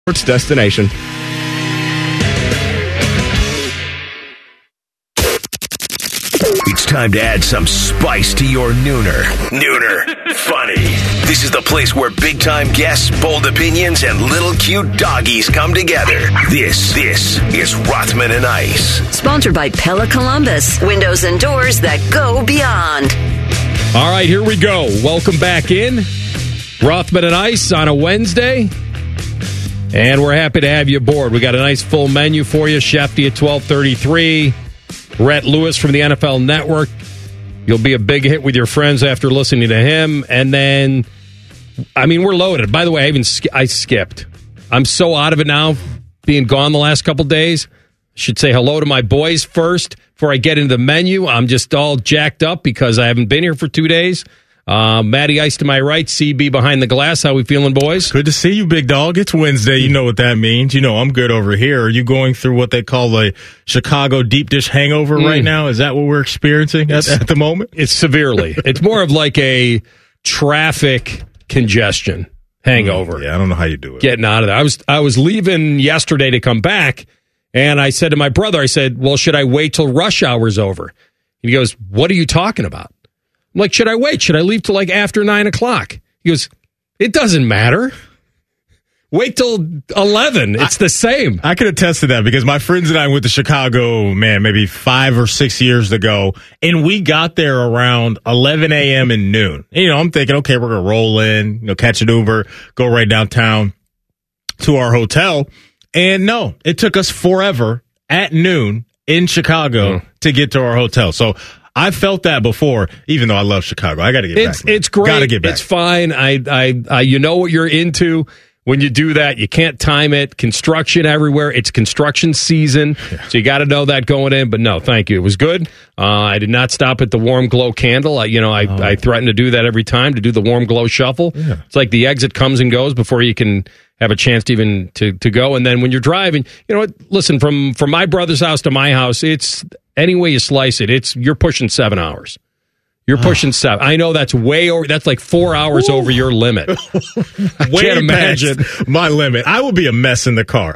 Sports destination. It's time to add some spice to your nooner. Nooner Funny. This is the place where big-time guests, bold opinions, and little cute doggies come together. This is Rothman and Ice. Sponsored by Pella Columbus. Windows and doors that go beyond. All right, here we go. Welcome back in. Rothman and Ice on a Wednesday. And we're happy to have you aboard. We got a nice full menu for you. Shefty at 12:33. Rhett Lewis from the NFL Network. You'll be a big hit with your friends after listening to him. And then, we're loaded. By the way, I skipped. I'm so out of it now, being gone the last couple days. Should say hello to my boys first before I get into the menu. I'm just all jacked up because I haven't been here for 2 days. Matty Ice to my right, CB behind the glass. How we feeling, boys? Good to see you, big dog. It's Wednesday. You know what that means. You know I'm good over here. Are you going through what they call a Chicago deep dish hangover right now? Is that what we're experiencing at the moment? It's severely. It's more of like a traffic congestion hangover. Yeah, I don't know how you do it. Getting out of there. I was leaving yesterday to come back, and I said to my brother, I said, well, should I wait till rush hour's over? And he goes, what are you talking about? I'm like, should I wait? Should I leave till like after 9 o'clock? He goes, it doesn't matter. Wait till 11. It's the same. I can attest to that because my friends and I went to Chicago, maybe 5 or 6 years ago, and we got there around 11 a.m. and noon. And, I'm thinking, okay, we're going to roll in, catch an Uber, go right downtown to our hotel. And no, it took us forever at noon in Chicago to get to our hotel. So I felt that before, even though I love Chicago. I got to get back. It's great. Got to get back. It's fine. I you know what you're into when you do that. You can't time it. Construction everywhere. It's construction season, so you got to know that going in. But no, thank you. It was good. I did not stop at the warm glow candle. I threaten to do that every time, to do the warm glow shuffle. Yeah. It's like the exit comes and goes before you can have a chance to even to go. And then when you're driving, listen, from my brother's house to my house, it's any way you slice it, you're pushing 7 hours. You're pushing 7. I know that's way over. That's like 4 hours over your limit. I can't imagine my limit. I would be a mess in the car.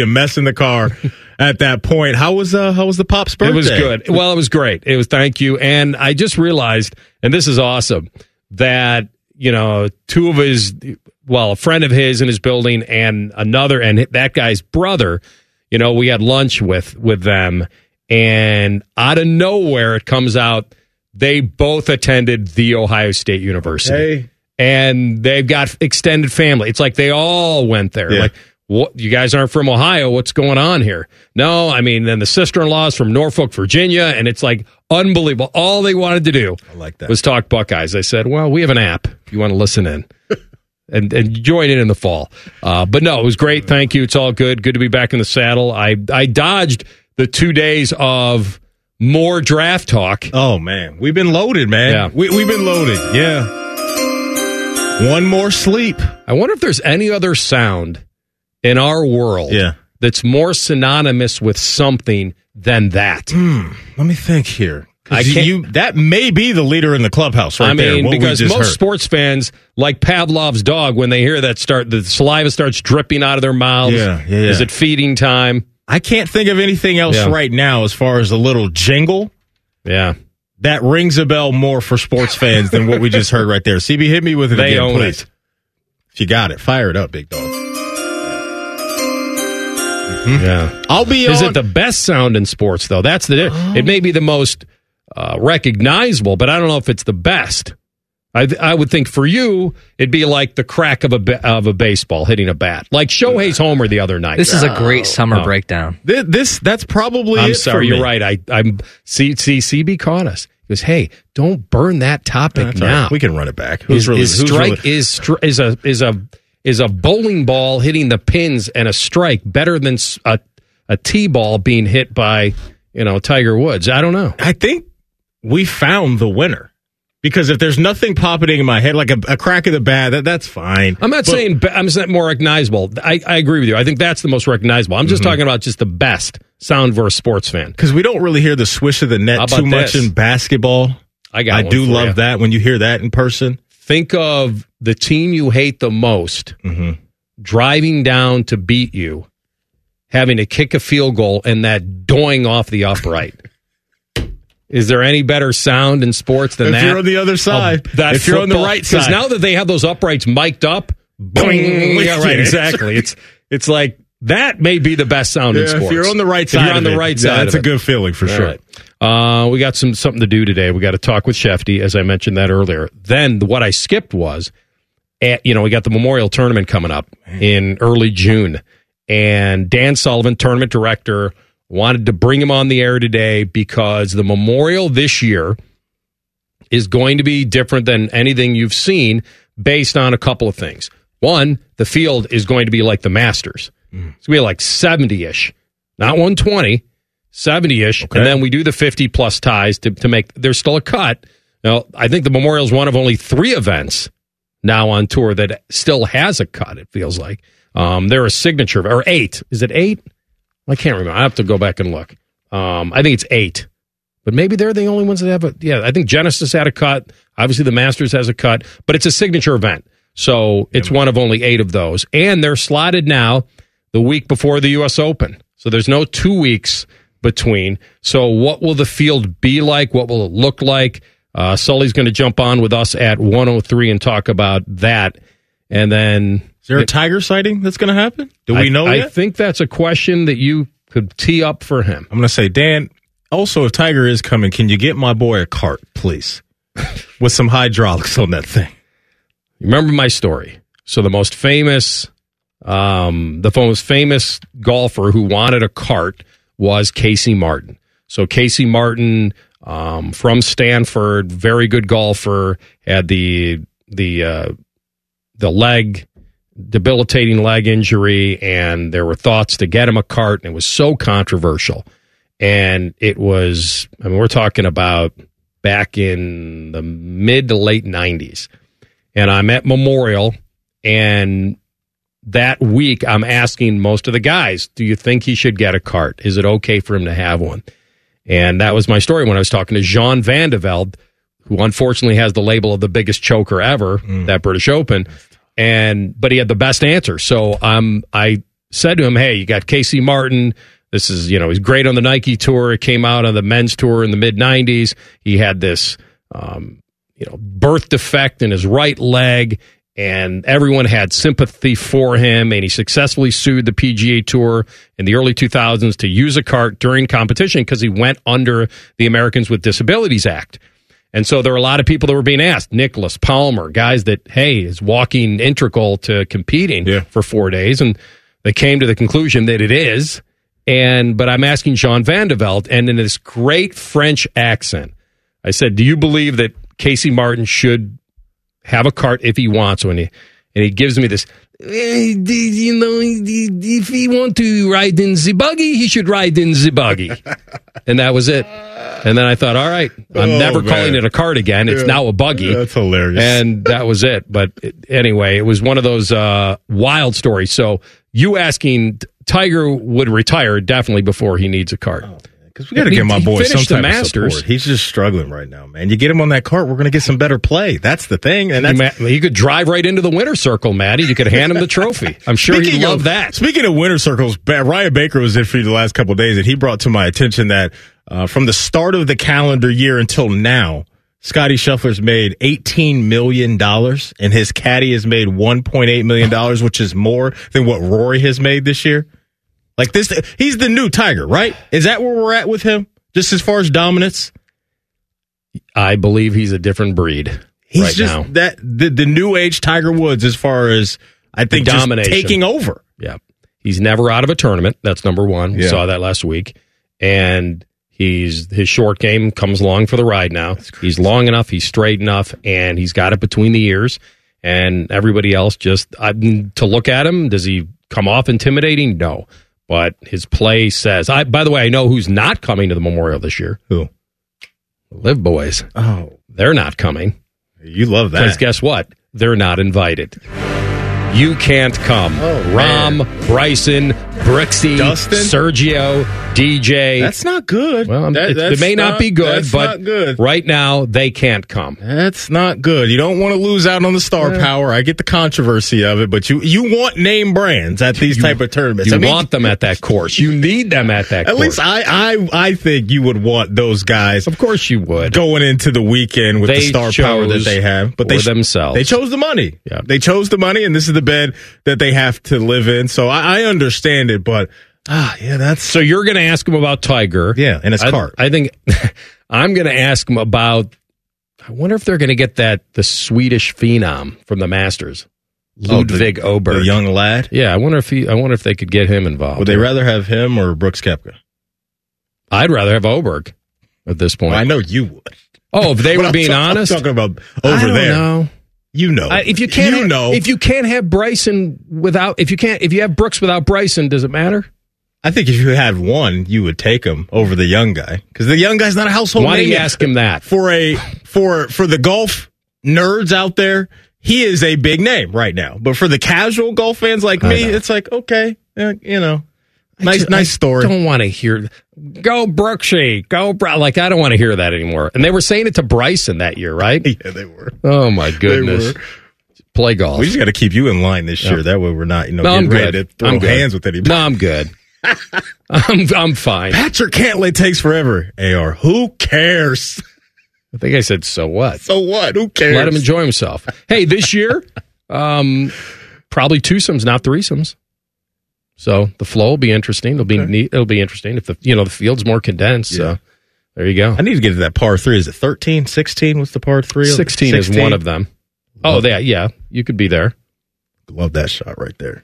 At that point. How was the Pop's birthday? It was good. Well, it was great. It was, thank you. And I just realized, and this is awesome, that two of his, a friend of his in his building and another, and that guy's brother, we had lunch with them. And out of nowhere, it comes out, they both attended The Ohio State University. Hey. And they've got extended family. It's like they all went there. Yeah. Like, what? You guys aren't from Ohio. What's going on here? No, then the sister-in-law is from Norfolk, Virginia, and it's like unbelievable. All they wanted to do was talk Buckeyes. I said, well, we have an app if you want to listen in. And join in the fall. But no, it was great. Thank you. It's all good. Good to be back in the saddle. I dodged the 2 days of more draft talk. Oh, man. We've been loaded, man. Yeah. We've been loaded. Yeah. One more sleep. I wonder if there's any other sound in our world that's more synonymous with something than that. Let me think here. That may be the leader in the clubhouse right there. Because most sports fans, like Pavlov's dog, when they hear that the saliva starts dripping out of their mouths. Yeah. Is it feeding time? I can't think of anything else right now as far as a little jingle. Yeah. That rings a bell more for sports fans than what we just heard right there. CB, hit me with it they again, own please. It. If you got it, fire it up, big dog. Yeah. I'll be Is it the best sound in sports, though? That's it may be the most recognizable, but I don't know if it's the best. I would think for you, it'd be like the crack of a baseball hitting a bat, like Shohei's homer the other night. This is a great summer breakdown. That's probably. I'm it sorry, for me. you're right. I'm CB caught us. He goes, hey, don't burn that topic now. Right. We can run it back. His strike is a bowling ball hitting the pins and a strike better than a T-ball being hit by Tiger Woods. I don't know. I think we found the winner. Because if there's nothing popping in my head, like a crack of the bat, that's fine. I'm saying more recognizable. I agree with you. I think that's the most recognizable. I'm just talking about just the best sound for a sports fan. Because we don't really hear the swish of the net too much in basketball. I do love that when you hear that in person. Think of the team you hate the most driving down to beat you, having to kick a field goal, and that doing off the upright. Is there any better sound in sports than that? If you're on the other side. If you're on the right side. Because now that they have those uprights mic'd up, boing. Yeah, right, exactly. It's like, that may be the best sound in sports. If you're on the right side, that's a good feeling for sure. Right. We got something to do today. We got to talk with Shefty, as I mentioned that earlier. Then what I skipped was, we got the Memorial Tournament coming up in early June. And Dan Sullivan, tournament director, wanted to bring him on the air today because the Memorial this year is going to be different than anything you've seen based on a couple of things. One, the field is going to be like the Masters. It's going to be like 70-ish, not 120, 70-ish. Okay. And then we do the 50-plus ties to make, there's still a cut. Now, I think the Memorial is one of only 3 events now on tour that still has a cut, it feels like. They're a signature, or 8. Is it 8? I can't remember. I have to go back and look. I think it's 8. But maybe they're the only ones that have a... Yeah, I think Genesis had a cut. Obviously, the Masters has a cut. But it's a signature event. So it's one of only 8 of those. And they're slotted now the week before the U.S. Open. So there's no 2 weeks between. So what will the field be like? What will it look like? Sully's going to jump on with us at 1:03 and talk about that. And then... Is there a Tiger sighting that's going to happen? Do we know yet? I think that's a question that you could tee up for him. I'm going to say, Dan, also, if Tiger is coming, can you get my boy a cart, please? With some hydraulics on that thing. Remember my story. So the most famous golfer who wanted a cart was Casey Martin. So Casey Martin from Stanford, very good golfer, had the debilitating leg injury, and there were thoughts to get him a cart, and it was so controversial. And it was, we're talking about back in the mid to late 90s. And I'm at Memorial, and that week I'm asking most of the guys, do you think he should get a cart? Is it okay for him to have one? And that was my story when I was talking to Jean Van de Velde, who unfortunately has the label of the biggest choker ever, that British Open. But he had the best answer. So I said to him, hey, you got Casey Martin. This is, he's great on the Nike tour. It came out on the men's tour in the mid 90s. He had this, birth defect in his right leg, and everyone had sympathy for him. And he successfully sued the PGA Tour in the early 2000s to use a cart during competition because he went under the Americans with Disabilities Act. And so there were a lot of people that were being asked, Nicholas Palmer, guys that, hey, is walking integral to competing for 4 days. And they came to the conclusion that it is. But I'm asking Jean Van de Velde, and in this great French accent, I said, do you believe that Casey Martin should have a cart if he wants one? And he gives me this, if he want to ride in the buggy, he should ride in the buggy. And that was it. And then I thought, all right, I'm never calling it a cart again. It's now a buggy. That's hilarious. And that was it. But anyway, it was one of those wild stories. So you asking, Tiger would retire definitely before he needs a cart. Because we got to get my boy some type of support. He's just struggling right now, man. You get him on that cart, we're going to get some better play. That's the thing. And he could drive right into the winner's circle, Matty. You could hand him the trophy. I'm sure he'd love that. Speaking of winner's circles, Ryan Baker was in for you the last couple of days, and he brought to my attention that from the start of the calendar year until now, Scotty Scheffler's made $18 million, and his caddy has made $1.8 million, which is more than what Rory has made this year. Like this, he's the new Tiger, right? Is that where we're at with him? Just as far as dominance? I believe he's a different breed. He's right just now. The new age Tiger Woods as far as, I think, just taking over. Yeah. He's never out of a tournament. That's number one. We saw that last week. And his short game comes along for the ride now. He's long enough, he's straight enough, and he's got it between the ears. And everybody else just, to look at him, does he come off intimidating? No. But his play says, by the way, I know who's not coming to the Memorial this year. Who? Live Boys. Oh. They're not coming. You love that. Because guess what? They're not invited. You can't come. Oh, Rahm, Bryson, Brooksy, Dustin? Sergio, DJ. That's not good. Well, it may not be good, but not good. Right now they can't come. That's not good. You don't want to lose out on the star power. I get the controversy of it, but you want name brands at these type of tournaments. You want them at that course. You need them at that course. At least I think you would want those guys. Of course you would. Going into the weekend with the star power that they have. But they themselves. They chose the money. Yeah. They chose the money, and this is the bed that they have to live in. So I understand it, but that's... So you're going to ask him about Tiger. Yeah, and his cart. I think I'm going to ask him about... I wonder if they're going to get the Swedish phenom from the Masters. Ludvig Åberg. The young lad? Yeah, I wonder if they could get him involved. Would they rather have him or Brooks Koepka? I'd rather have Åberg at this point. Well, I know you would. Oh, if they were being honest? I'm talking about over there. Know. You know. If you can't have Bryson if you have Brooks without Bryson, does it matter? I think if you had one, you would take him over the young guy, because the young guy's not a household name. Why do you ask him that? For the golf nerds out there, he is a big name right now. But for the casual golf fans like me, it's like, okay, nice story. I don't want to hear go Brooksy, go like I don't want to hear that anymore. And they were saying it to Bryson that year, right? Yeah, they were. Oh my goodness. Play golf. We just got to keep you in line this year. That way we're not, getting ready to throw hands with anybody. No, I'm good. I'm fine. Patrick Cantlay takes forever. AR, who cares? I think I said, so what? So what? Who cares? Let him enjoy himself. Hey, this year, probably twosomes, not threesomes. So the flow will be interesting. It'll be neat. It'll be interesting if the field's more condensed. Yeah. So there you go. I need to get to that par 3. Is it 13, 16? What's the par 3? 16 is one of them. Yeah. You could be there. Love that shot right there.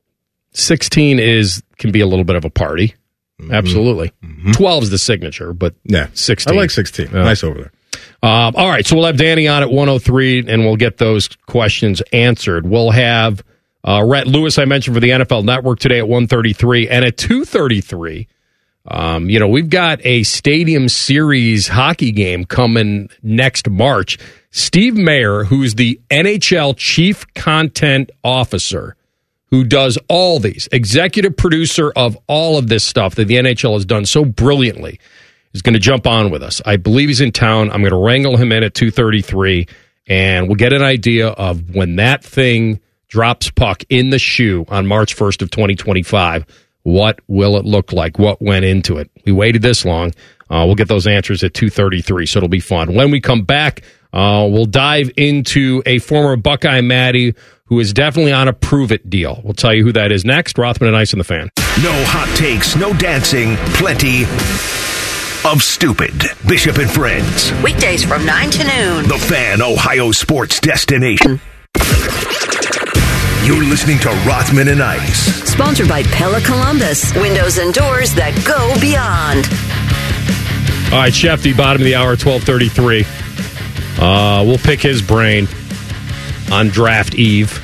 16 can be a little bit of a party. Mm-hmm. Absolutely. Mm-hmm. 12 is the signature, but 16. I like 16. Yeah. Nice over there. All right, so we'll have Danny on at 103, and we'll get those questions answered. We'll have Rhett Lewis, I mentioned, for the NFL Network today at 1:33, and at 2:33, we've got a Stadium Series hockey game coming next March. Steve Mayer, who's the NHL Chief Content Officer, who does all these, executive producer of all of this stuff that the NHL has done so brilliantly, is going to jump on with us. I believe he's in town. I'm going to wrangle him in at 2:33, and we'll get an idea of when that thing drops puck in the shoe on March 1st of 2025. What will it look like? What went into it? We waited this long. We'll get those answers at 2:33, so it'll be fun. When we come back, we'll dive into a former Buckeye Matty who is definitely on a prove-it deal. We'll tell you who that is next. Rothman and Ice in the Fan. No hot takes, no dancing, plenty of stupid. Bishop and Friends. Weekdays from 9 to noon. The Fan, Ohio sports destination. You're listening to Rothman and Ice. Sponsored by Pella Columbus. Windows and doors that go beyond. All right, Shefty, bottom of the hour, 12:33. We'll pick his brain on draft eve.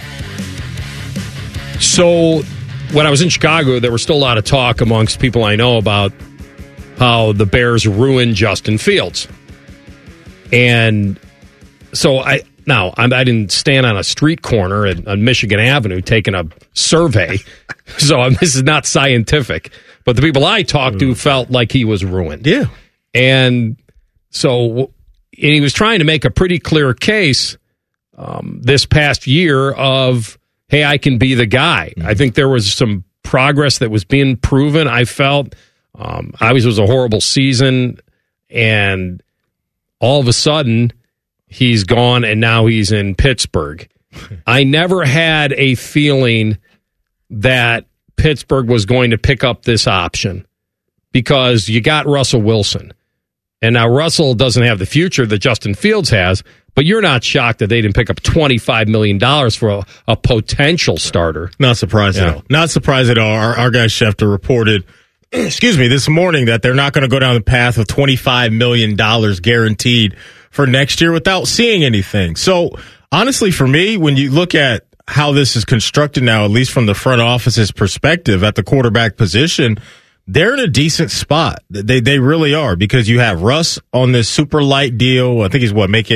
So when I was in Chicago, there was still a lot of talk amongst people I know about how the Bears ruined Justin Fields. And so I didn't stand on a street corner on Michigan Avenue taking a survey. So this is not scientific. But the people I talked to felt like he was ruined. Yeah. And so he was trying to make a pretty clear case this past year of, hey, I can be the guy. I think there was some progress that was being proven. I felt obviously it was a horrible season, and all of a sudden he's gone, and now he's in Pittsburgh. I never had a feeling that Pittsburgh was going to pick up this option because you got Russell Wilson. And now Russell doesn't have the future that Justin Fields has, but you're not shocked that they didn't pick up $25 million for a potential starter. Not surprised at all. Not surprised at all. Our guy Schefter reported, this morning that they're not going to go down the path of $25 million guaranteed for next year without seeing anything. So honestly, for me, when you look at how this is constructed now, at least from the front office's perspective at the quarterback position, they're in a decent spot. They really are, because you have Russ on this super light deal. I think he's making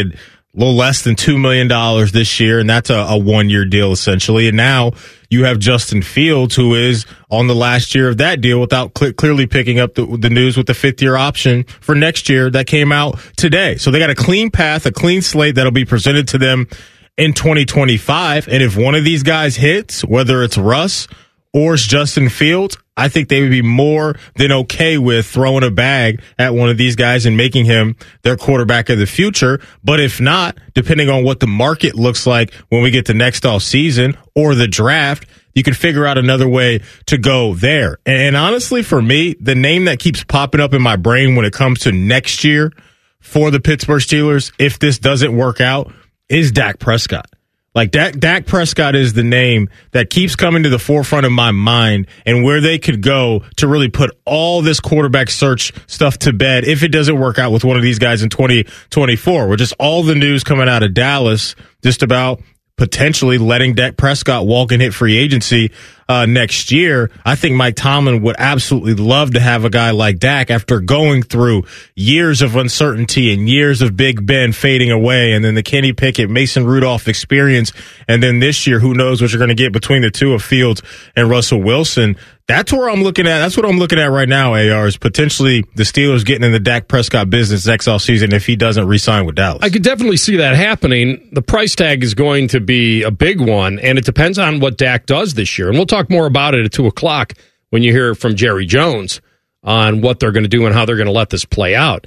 little less than $2 million this year, and that's a one-year deal essentially. And now you have Justin Fields, who is on the last year of that deal without clearly picking up the news with the fifth-year option for next year that came out today. So they got a clean path, a clean slate that'll be presented to them in 2025. And if one of these guys hits, whether it's Russ or it's Justin Fields, I think they would be more than okay with throwing a bag at one of these guys and making him their quarterback of the future. But if not, depending on what the market looks like when we get to next off season or the draft, you can figure out another way to go there. And honestly, for me, the name that keeps popping up in my brain when it comes to next year for the Pittsburgh Steelers, if this doesn't work out, is Dak Prescott. Like Dak Prescott is the name that keeps coming to the forefront of my mind and where they could go to really put all this quarterback search stuff to bed if it doesn't work out with one of these guys in 2024. With just all the news coming out of Dallas just about potentially letting Dak Prescott walk and hit free agency next year. I think Mike Tomlin would absolutely love to have a guy like Dak after going through years of uncertainty and years of Big Ben fading away, and then the Kenny Pickett, Mason Rudolph experience, and then this year, who knows what you're going to get between the two of Fields and Russell Wilson. That's where I'm looking at. That's what I'm looking at right now, AR, is potentially the Steelers getting in the Dak Prescott business next offseason if he doesn't re-sign with Dallas. I could definitely see that happening. The price tag is going to be a big one, and it depends on what Dak does this year. And we'll talk more about it at 2 o'clock when you hear from Jerry Jones on what they're going to do and how they're going to let this play out.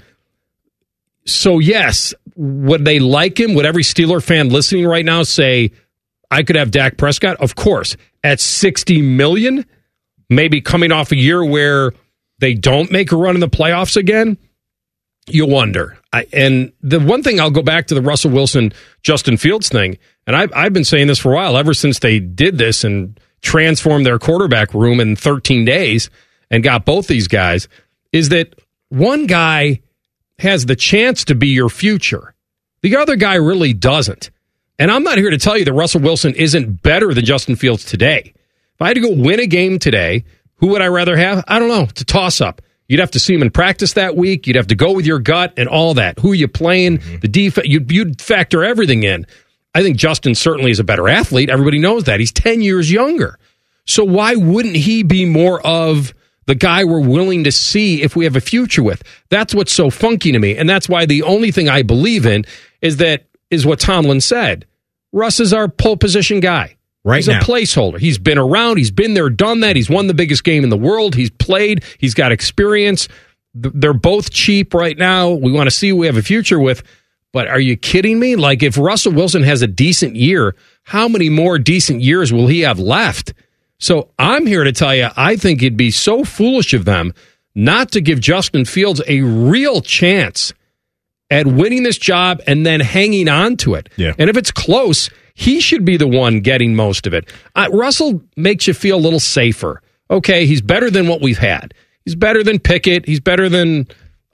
So, yes, would they like him? Would every Steeler fan listening right now say, I could have Dak Prescott? Of course. At $60 million, maybe coming off a year where they don't make a run in the playoffs again, you wonder. And the one thing, I'll go back to the Russell Wilson, Justin Fields thing, and I've been saying this for a while, ever since they did this and transformed their quarterback room in 13 days and got both these guys, is that one guy has the chance to be your future. The other guy really doesn't. And I'm not here to tell you that Russell Wilson isn't better than Justin Fields today. If I had to go win a game today, who would I rather have? I don't know. It's a toss-up. You'd have to see him in practice that week. You'd have to go with your gut and all that. Who are you playing? The defense. You'd factor everything in. I think Justin certainly is a better athlete. Everybody knows that. He's 10 years younger. So why wouldn't he be more of the guy we're willing to see if we have a future with? That's what's so funky to me. And that's why the only thing I believe in is what Tomlin said. Russ is our pole position guy. He's a placeholder. He's been around. He's been there, done that. He's won the biggest game in the world. He's played. He's got experience. They're both cheap right now. We want to see who we have a future with. But are you kidding me? Like, if Russell Wilson has a decent year, how many more decent years will he have left? So I'm here to tell you, I think it'd be so foolish of them not to give Justin Fields a real chance at winning this job and then hanging on to it. Yeah. And if it's close, he should be the one getting most of it. Russell makes you feel a little safer. Okay, he's better than what we've had. He's better than Pickett. He's better than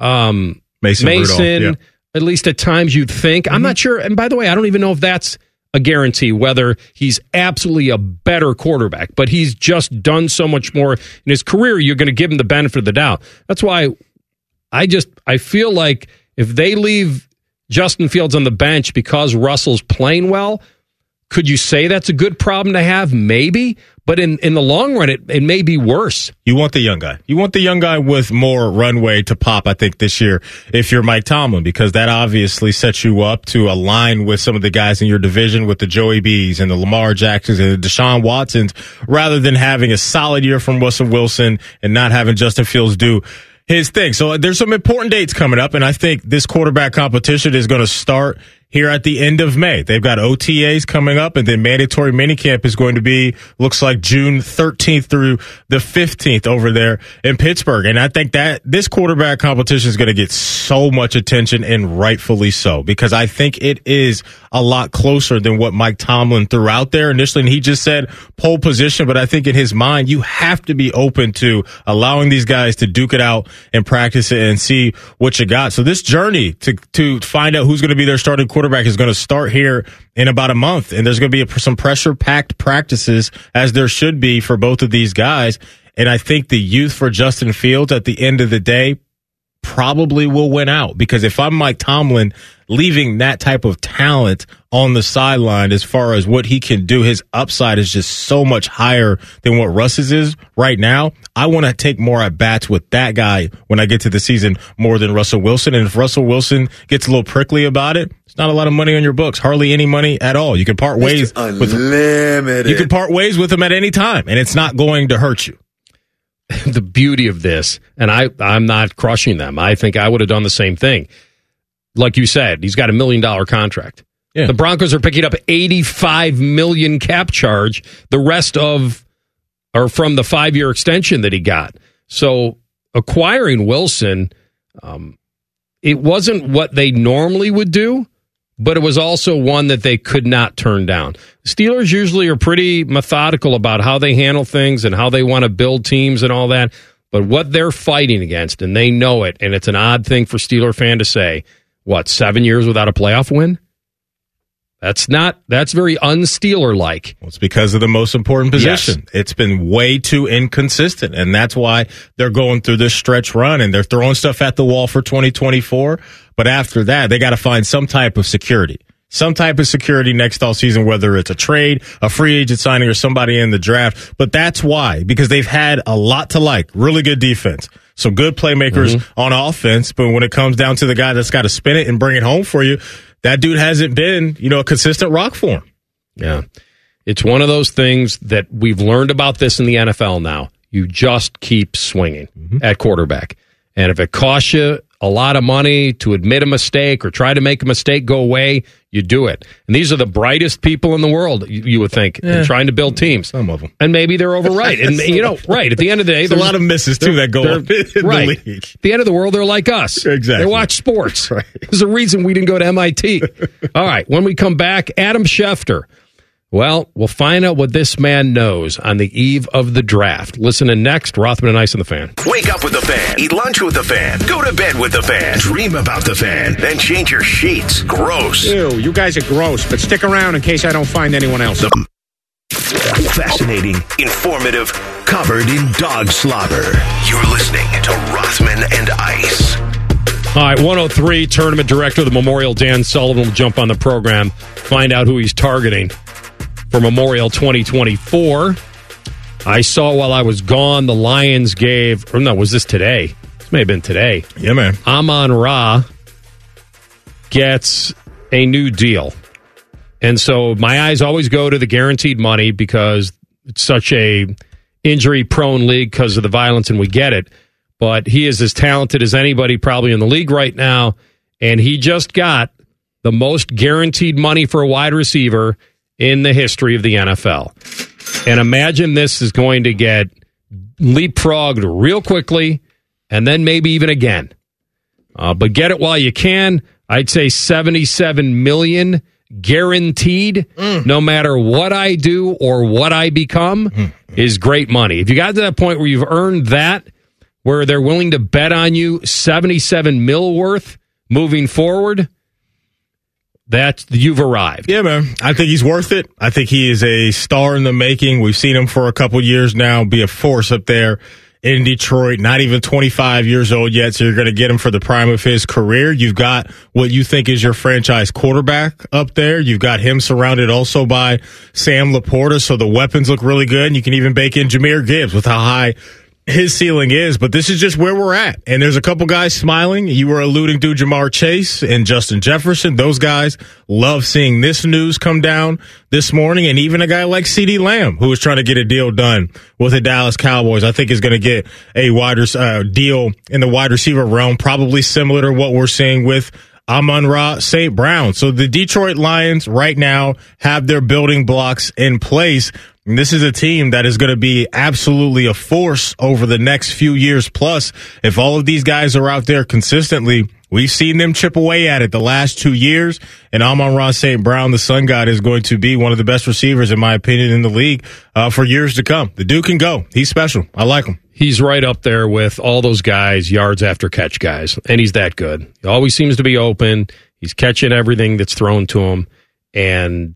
Mason, at least at times you'd think. I'm not sure. And by the way, I don't even know if that's a guarantee, whether he's absolutely a better quarterback. But he's just done so much more in his career, you're going to give him the benefit of the doubt. That's why I feel like if they leave Justin Fields on the bench because Russell's playing well, could you say that's a good problem to have? Maybe. But in the long run, it may be worse. You want the young guy. You want the young guy with more runway to pop, I think, this year if you're Mike Tomlin, because that obviously sets you up to align with some of the guys in your division, with the Joey B's and the Lamar Jacksons and the Deshaun Watsons, rather than having a solid year from Russell Wilson and not having Justin Fields do his thing. So there's some important dates coming up, and I think this quarterback competition is going to start here at the end of May. They've got OTAs coming up, and then mandatory minicamp is going to be, looks like June 13th through the 15th over there in Pittsburgh. And I think that this quarterback competition is going to get so much attention, and rightfully so, because I think it is a lot closer than what Mike Tomlin threw out there initially. And he just said pole position, but I think in his mind, you have to be open to allowing these guys to duke it out and practice it and see what you got. So this journey to find out who's going to be their starting quarterback is going to start here in about a month, and there's going to be some pressure-packed practices, as there should be for both of these guys. And I think the youth for Justin Fields at the end of the day probably will win out. Because if I'm Mike Tomlin, leaving that type of talent on the sideline as far as what he can do, his upside is just so much higher than what Russ's is right now. I want to take more at bats with that guy when I get to the season more than Russell Wilson. And if Russell Wilson gets a little prickly about it, it's not a lot of money on your books, hardly any money at all. You can part ways with him at any time, and it's not going to hurt you. The beauty of this, and I'm not crushing them. I think I would have done the same thing. Like you said, he's got $1 million contract. Yeah. The Broncos are picking up $85 million cap charge. The rest are from the 5-year extension that he got. So acquiring Wilson, it wasn't what they normally would do, but it was also one that they could not turn down. Steelers usually are pretty methodical about how they handle things and how they want to build teams and all that. But what they're fighting against, and they know it, and it's an odd thing for Steeler fan to say, 7 years without a playoff win? That's very un-Steeler-like. Well, it's because of the most important position. Yes. It's been way too inconsistent, and that's why they're going through this stretch run, and they're throwing stuff at the wall for 2024. But after that, they got to find some type of security. Some type of security next offseason, whether it's a trade, a free agent signing, or somebody in the draft. But that's why, because they've had a lot to like. Really good defense. Some good playmakers on offense. But when it comes down to the guy that's got to spin it and bring it home for you, that dude hasn't been, a consistent rock for him. Yeah. It's one of those things that we've learned about this in the NFL now. You just keep swinging at quarterback. And if it costs you a lot of money to admit a mistake or try to make a mistake go away, you do it. And these are the brightest people in the world, you would think, in trying to build teams. Some of them. And maybe they're overright. And, right, at the end of the day, there's a lot of misses, too, that go up in the league. At the end of the world, they're like us. Exactly. They watch sports. Right. There's a reason we didn't go to MIT. All right, when we come back, Adam Schefter. Well, we'll find out what this man knows on the eve of the draft. Listen to next, Rothman and Ice on the Fan. Wake up with the Fan. Eat lunch with the Fan. Go to bed with the Fan. Dream about the Fan. Then change your sheets. Gross. Ew, you guys are gross, but stick around in case I don't find anyone else. Fascinating, informative, covered in dog slobber. You're listening to Rothman and Ice. All right, 103 tournament director of the Memorial, Dan Sullivan, will jump on the program, find out who he's targeting for Memorial 2024. I saw while I was gone, the Lions was this today? This may have been today. Yeah, man. Amon-Ra gets a new deal. And so my eyes always go to the guaranteed money because it's such a injury-prone league because of the violence, and we get it. But he is as talented as anybody probably in the league right now, and he just got the most guaranteed money for a wide receiver in the history of the NFL. And imagine this is going to get leapfrogged real quickly and then maybe even again. But get it while you can. I'd say $77 million guaranteed, no matter what I do or what I become, is great money. If you got to that point where you've earned that, where they're willing to bet on you $77 million worth moving forward, that you've arrived. Yeah, man. I think he's worth it. I think he is a star in the making. We've seen him for a couple years now be a force up there in Detroit, not even 25 years old yet, so you're going to get him for the prime of his career. You've got what you think is your franchise quarterback up there. You've got him surrounded also by Sam Laporta, so the weapons look really good, and you can even bake in Jahmyr Gibbs with how high his ceiling is, but this is just where we're at. And there's a couple guys smiling. You were alluding to Jamar Chase and Justin Jefferson. Those guys love seeing this news come down this morning. And even a guy like CeeDee Lamb, who was trying to get a deal done with the Dallas Cowboys, I think is going to get a wider deal in the wide receiver realm, probably similar to what we're seeing with Amon-Ra St. Brown. So the Detroit Lions right now have their building blocks in place. And this is a team that is going to be absolutely a force over the next few years. Plus, if all of these guys are out there consistently, we've seen them chip away at it the last 2 years. And Amon-Ra St. Brown, the Sun God, is going to be one of the best receivers, in my opinion, in the league for years to come. The dude can go. He's special. I like him. He's right up there with all those guys, yards after catch guys, and he's that good. He always seems to be open. He's catching everything that's thrown to him, and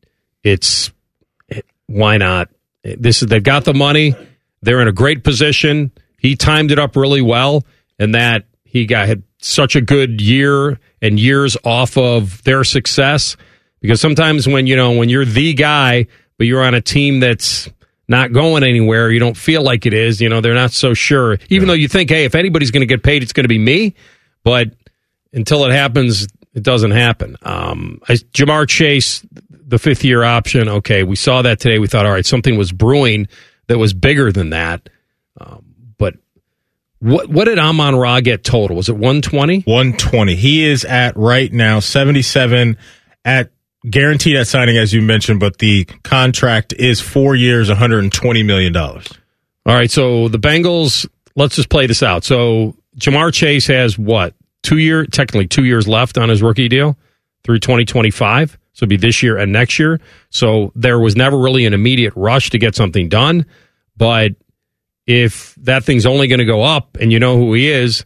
why not? They've got the money. They're in a great position. He timed it up really well, and that he had such a good year and years off of their success? Because sometimes when you're the guy, but you're on a team that's not going anywhere, you don't feel like it is. They're not so sure. Even though you think, hey, if anybody's going to get paid, it's going to be me. But until it happens, it doesn't happen. Jamar Chase, the fifth-year option, okay, we saw that today. We thought, all right, something was brewing that was bigger than that. But what did Amon-Ra get total? Was it 120? 120. He is at, right now, 77 at guaranteed at signing, as you mentioned, but the contract is 4 years, $120 million. All right, so the Bengals, let's just play this out. So Jamar Chase has what? Technically 2 years left on his rookie deal through 2025. So it'll be this year and next year. So there was never really an immediate rush to get something done. But if that thing's only going to go up and you know who he is,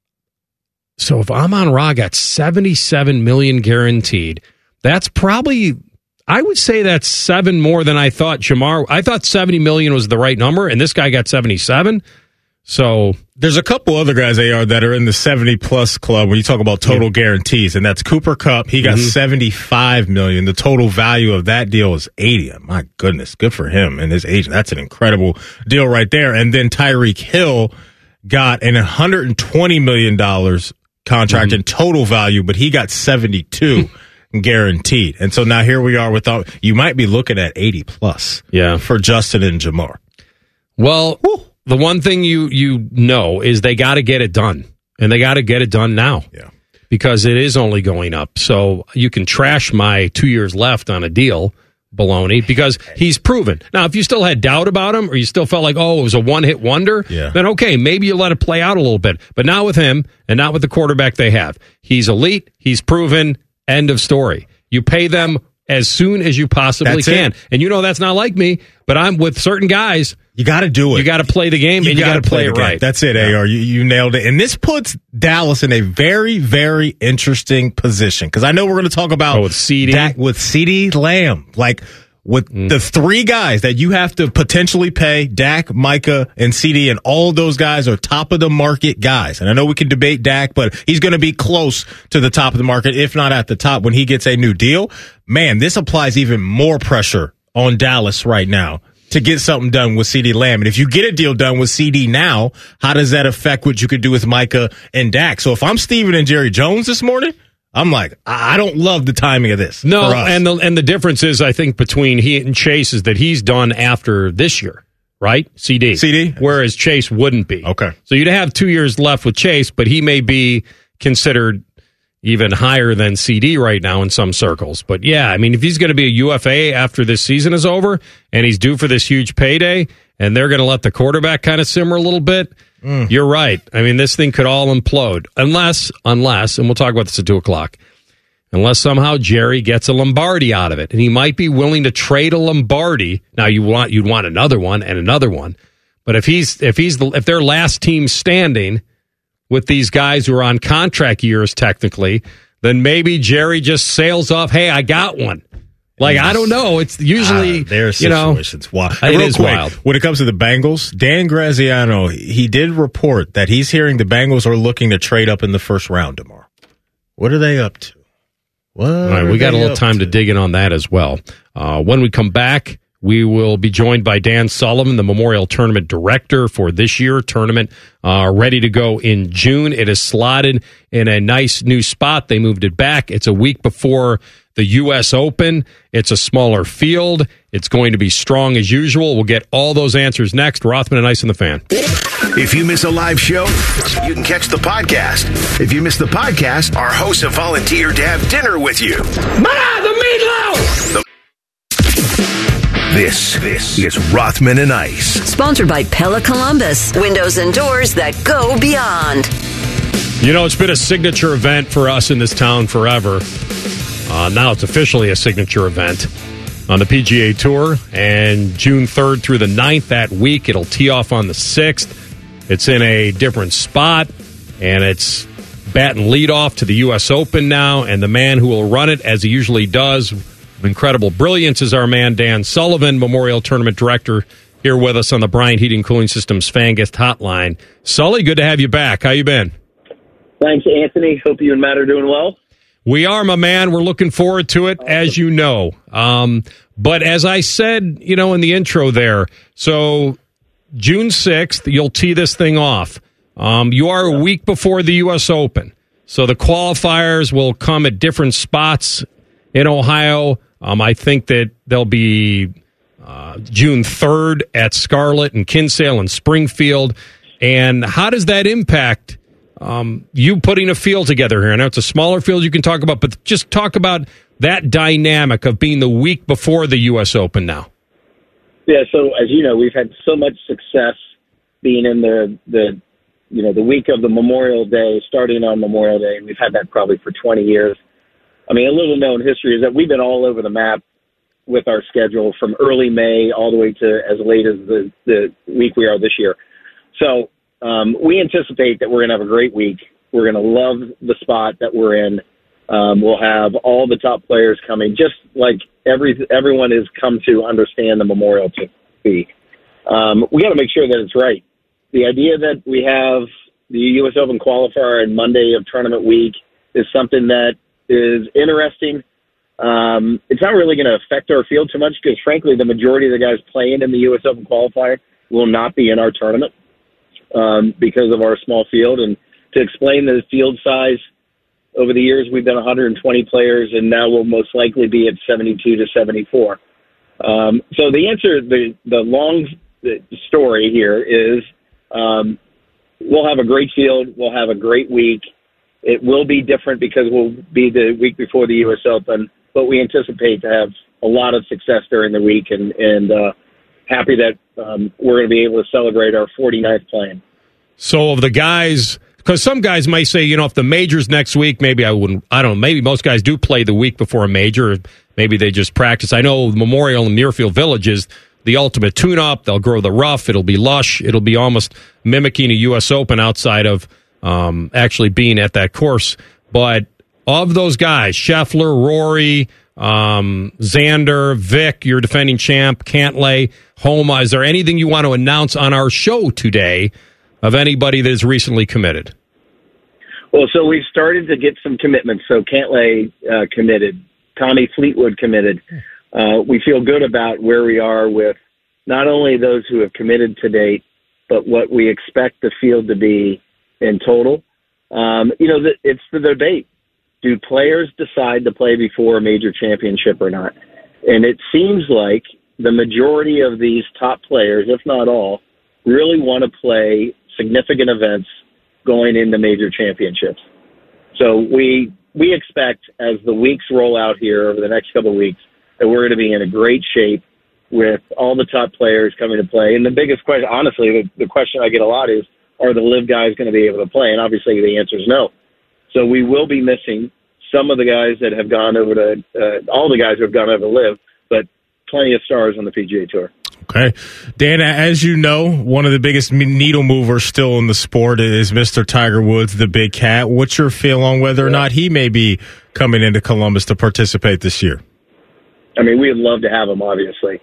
so if Amon-Ra got $77 million guaranteed, that's probably, I would say that's 7 more than I thought Jamar. I thought $70 million was the right number, and this guy got 77. So there's a couple other guys, AR, that are in the 70-plus club when you talk about total guarantees, and that's Cooper Kupp. He got $75 million. The total value of that deal is $80. My goodness, good for him and his agent. That's an incredible deal right there. And then Tyreek Hill got an $120 million contract in total value, but he got 72 guaranteed. And so now here we are you might be looking at 80-plus for Justin and Jamar. Well, the one thing you know is they got to get it done, and they got to get it done now. Yeah. Because it is only going up. So you can trash my 2 years left on a deal, baloney, because he's proven. Now, if you still had doubt about him, or you still felt like, it was a one-hit wonder, then okay, maybe you let it play out a little bit. But not with him, and not with the quarterback they have. He's elite, he's proven, end of story. You pay them as soon as you possibly can. And that's not like me, but I'm with certain guys. You got to do it. You got to play the game, and you got to play it right. That's it, AR. You nailed it. And this puts Dallas in a very, very interesting position, because I know we're going to talk about with CeeDee Lamb, like with the three guys that you have to potentially pay, Dak, Micah, and CeeDee, and all of those guys are top of the market guys. And I know we can debate Dak, but he's going to be close to the top of the market, if not at the top, when he gets a new deal. Man, this applies even more pressure on Dallas right now to get something done with CeeDee Lamb. And if you get a deal done with CeeDee now, how does that affect what you could do with Micah and Dak? So if I'm Steven and Jerry Jones this morning, I'm like, I don't love the timing of this. No, and the difference is, I think, between he and Chase is that he's done after this year, right? CD. Whereas Chase wouldn't be. Okay. So you'd have 2 years left with Chase, but he may be considered even higher than CD right now in some circles. But yeah, I mean, if he's going to be a UFA after this season is over and he's due for this huge payday and they're going to let the quarterback kind of simmer a little bit, you're right. I mean, this thing could all implode unless, and we'll talk about this at 2:00, unless somehow Jerry gets a Lombardi out of it. And he might be willing to trade a Lombardi. Now you'd want another one and another one. But if their last team standing with these guys who are on contract years, technically, then maybe Jerry just sails off, hey, I got one. Like, I don't know. It's usually, their situation's wild. It is wild. When it comes to the Bengals, Dan Graziano, he did report that he's hearing the Bengals are looking to trade up in the first round tomorrow. What are they up to? All right, we got a little time to dig in on that as well. When we come back, we will be joined by Dan Sullivan, the Memorial Tournament Director for this year tournament, ready to go in June. It is slotted in a nice new spot. They moved it back. It's a week before the U.S. Open. It's a smaller field. It's going to be strong as usual. We'll get all those answers next. Rothman and Ice on the Fan. If you miss a live show, you can catch the podcast. If you miss the podcast, our hosts have volunteered to have dinner with you. The meatloaf! This is Rothman and Ice. Sponsored by Pella Columbus. Windows and doors that go beyond. It's been a signature event for us in this town forever. Now it's officially a signature event on the PGA Tour. And June 3rd through the 9th that week, it'll tee off on the 6th. It's in a different spot, and it's bat and lead off to the U.S. Open now. And the man who will run it, as he usually does, of incredible brilliance, is our man Dan Sullivan, Memorial Tournament Director, here with us on the Bryant Heating Cooling Systems Fan Guest Hotline. Sully, good to have you back. How you been? Thanks, Anthony. Hope you and Matt are doing well. We are, my man. We're looking forward to it, as you know. But as I said, in the intro there, so June 6th, you'll tee this thing off. You are a week before the U.S. Open. So the qualifiers will come at different spots in Ohio. I think that they'll be June 3rd at Scarlet and Kinsale and Springfield. And how does that impact you putting a field together here? I know it's a smaller field you can talk about, but just talk about that dynamic of being the week before the U.S. Open now. Yeah, so as you know, we've had so much success being in the week of the Memorial Day, starting on Memorial Day, and we've had that probably for 20 years. I mean, a little known history is that we've been all over the map with our schedule from early May all the way to as late as the week we are this year. So we anticipate that we're going to have a great week. We're going to love the spot that we're in. We'll have all the top players coming, just like everyone has come to understand the Memorial to be. We got to make sure that it's right. The idea that we have the U.S. Open qualifier on Monday of tournament week is something that is interesting. It's not really going to affect our field too much because, frankly, the majority of the guys playing in the U.S. Open qualifier will not be in our tournament because of our small field. And to explain the field size, over the years we've done 120 players, and now we'll most likely be at 72 to 74. So the answer, the long story here is we'll have a great field. We'll have a great week. It will be different because we'll be the week before the U.S. Open, but we anticipate to have a lot of success during the week and happy that we're going to be able to celebrate our 49th playing. So of the guys, because some guys might say, if the major's next week, maybe I don't know, maybe most guys do play the week before a major. Maybe they just practice. I know Memorial and Muirfield Village is the ultimate tune-up. They'll grow the rough. It'll be lush. It'll be almost mimicking a U.S. Open outside of actually being at that course. But of those guys, Scheffler, Rory, Xander, Vic, your defending champ, Cantlay, Homa, is there anything you want to announce on our show today of anybody that is recently committed? Well, so we've started to get some commitments. So Cantlay committed. Tommy Fleetwood committed. We feel good about where we are with not only those who have committed to date, but what we expect the field to be in total. It's the debate. Do players decide to play before a major championship or not? And it seems like the majority of these top players, if not all, really want to play significant events going into major championships. So we expect as the weeks roll out here over the next couple of weeks that we're going to be in a great shape with all the top players coming to play. And the biggest question, honestly, the question I get a lot is, are the LIV guys going to be able to play? And obviously the answer is no. So we will be missing some of the guys that have gone over to, all the guys who have gone over to LIV, but plenty of stars on the PGA Tour. Okay. Dan, as you know, one of the biggest needle movers still in the sport is Mr. Tiger Woods, the big cat. What's your feel on whether or not he may be coming into Columbus to participate this year? I mean, we'd love to have him, obviously.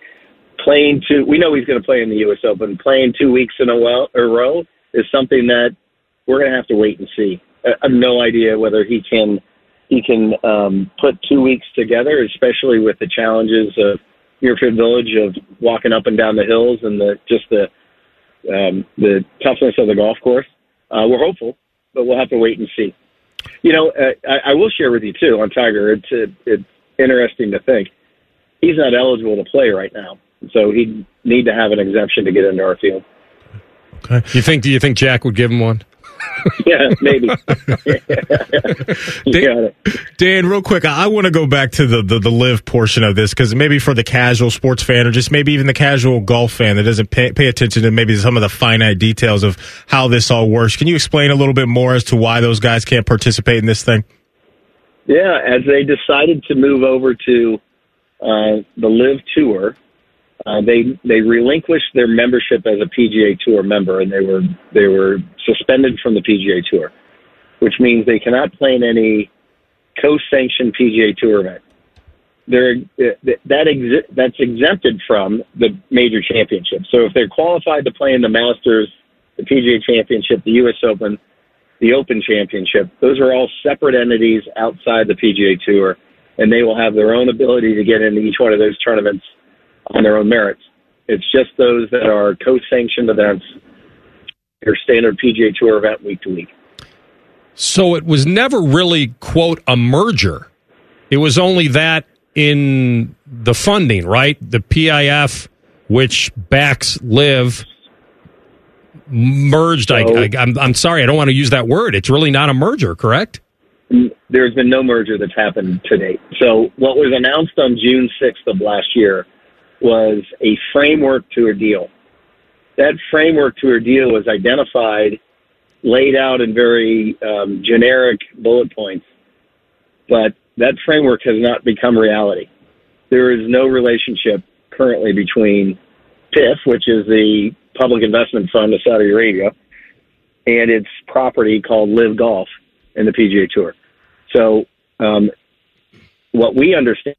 We know he's going to play in the U.S. Open. Playing 2 weeks in a row is something that we're going to have to wait and see. I have no idea whether he can put 2 weeks together, especially with the challenges of Muirfield Village of walking up and down the hills and the toughness of the golf course. We're hopeful, but we'll have to wait and see. I will share with you too on Tiger. It's interesting to think he's not eligible to play right now, so he'd need to have an exemption to get into our field. Okay. Do you think Jack would give him one? Yeah, maybe. Dan, real quick, I want to go back to the LIV portion of this because maybe for the casual sports fan or just maybe even the casual golf fan that doesn't pay attention to maybe some of the finite details of how this all works, can you explain a little bit more as to why those guys can't participate in this thing? Yeah, as they decided to move over to the LIV Tour, they relinquished their membership as a PGA Tour member, and they were suspended from the PGA Tour, which means they cannot play in any co-sanctioned PGA Tour event. That's exempted from the major championship. So if they're qualified to play in the Masters, the PGA Championship, the U.S. Open, the Open Championship. Those are all separate entities outside the PGA Tour, and they will have their own ability to get into each one of those tournaments on their own merits. It's just those that are co-sanctioned events, your standard PGA Tour event week to week. So it was never really, quote, a merger. It was only that in the funding, right? The PIF, which backs LIV, merged. I'm sorry, I don't want to use that word. It's really not a merger, correct? There's been no merger that's happened to date. So what was announced on June 6th of last year was a framework to a deal. That framework to a deal was identified, laid out in very generic bullet points, but that framework has not become reality. There is no relationship currently between PIF, which is the Public Investment Fund of Saudi Arabia, and its property called LIV Golf in the PGA Tour. So what we understand...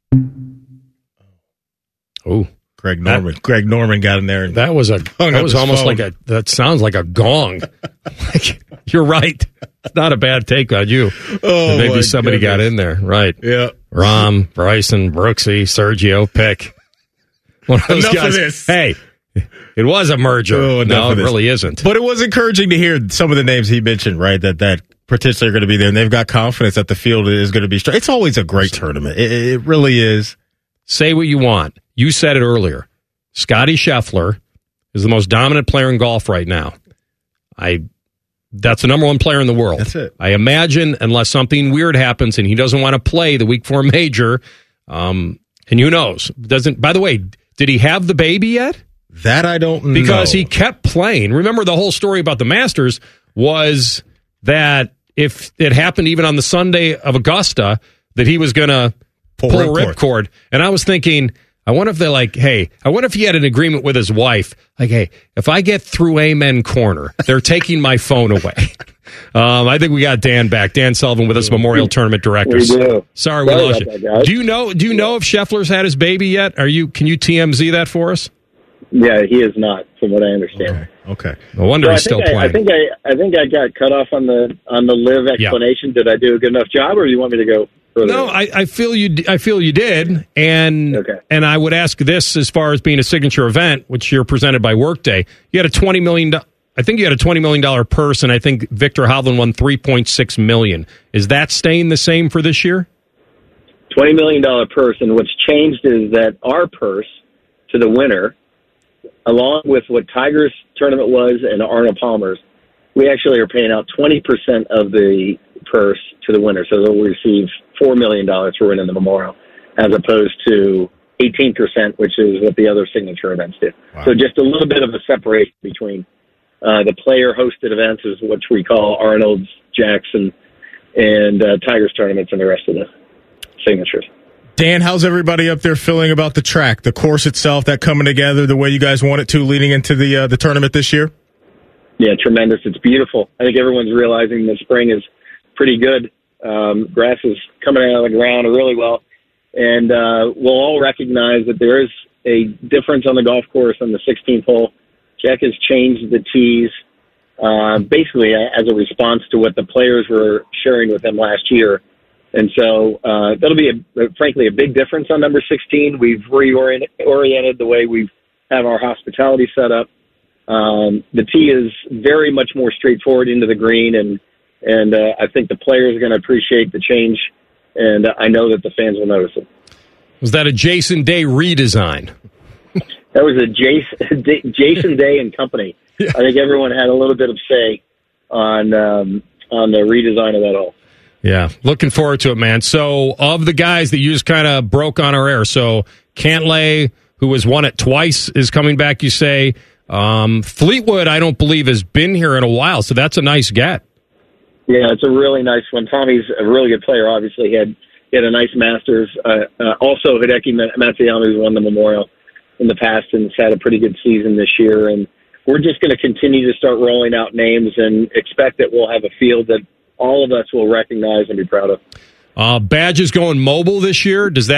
Oh, Greg Norman got in there. And that was almost phone. That sounds like a gong. You're right. It's not a bad take on you. Oh, maybe somebody got in there. Right. Yeah. Rahm, Bryson, Brooksy, Sergio, pick. One of those Enough guys. of this. Hey, it was a merger. No, it really isn't. But it was encouraging to hear some of the names he mentioned, right, that potentially are going to be there, and they've got confidence that the field is going to be strong. It's always a great tournament. It really is. Say what you want. You said it earlier. Scotty Scheffler is the most dominant player in golf right now. That's the number one player in the world. That's it. I imagine, unless something weird happens and he doesn't want to play the week 4 major, and who knows? By the way, did he have the baby yet? That I don't know. Because he kept playing. Remember, the whole story about the Masters was that if it happened even on the Sunday of Augusta, that he was going to pull ripcord. And I was thinking, I wonder if they're like, hey, I wonder if he had an agreement with his wife. Like, hey, if I get through Amen Corner, they're taking my phone away. I think we got Dan back. Dan Sullivan with us, Memorial Tournament Director. We do. Sorry we lost you. Do you know if Scheffler's had his baby yet? Can you TMZ that for us? Yeah, he is not, from what I understand. Okay. No wonder he's still playing. I think I got cut off on the LIV explanation. Yeah. Did I do a good enough job, or do you want me to go further? No, I feel you did, and I would ask this as far as being a signature event, which you're presented by Workday. You had a $20 million. I think you had a $20 million purse, and I think Victor Hovland won $3.6 million. Is that staying the same for this year? $20 million purse, and what's changed is that our purse to the winner, along with what Tiger's tournament was and Arnold Palmer's, we actually are paying out 20% of the purse to the winner. So they'll receive $4 million for winning the Memorial, as opposed to 18%, which is what the other signature events do. Wow. So just a little bit of a separation between the player-hosted events, is what we call Arnold's, Jackson, and Tiger's tournaments, and the rest of the signatures. Dan, how's everybody up there feeling about the track, the course itself, that coming together the way you guys want it to leading into the tournament this year? Yeah, tremendous. It's beautiful. I think everyone's realizing the spring is pretty good. Grass is coming out of the ground really well. And we'll all recognize that there is a difference on the golf course on the 16th hole. Jack has changed the tees basically as a response to what the players were sharing with him last year. And so that'll be, frankly, a big difference on number 16. We've reoriented the way we have our hospitality set up. The tee is very much more straightforward into the green, and I think the players are going to appreciate the change, and I know that the fans will notice it. Was that a Jason Day redesign? That was a Jason Day and company. Yeah. I think everyone had a little bit of say on the redesign of that hole. Yeah, looking forward to it, man. So, of the guys that you just kind of broke on our air, so Cantlay, who has won it twice, is coming back, you say. Fleetwood, I don't believe, has been here in a while, so that's a nice get. Yeah, it's a really nice one. Tommy's a really good player, obviously. He had a nice Masters. Also, Hideki Matsuyama, who won the Memorial in the past and has had a pretty good season this year. And we're just going to continue to start rolling out names and expect that we'll have a field that all of us will recognize and be proud of. Badge is going mobile this year. Is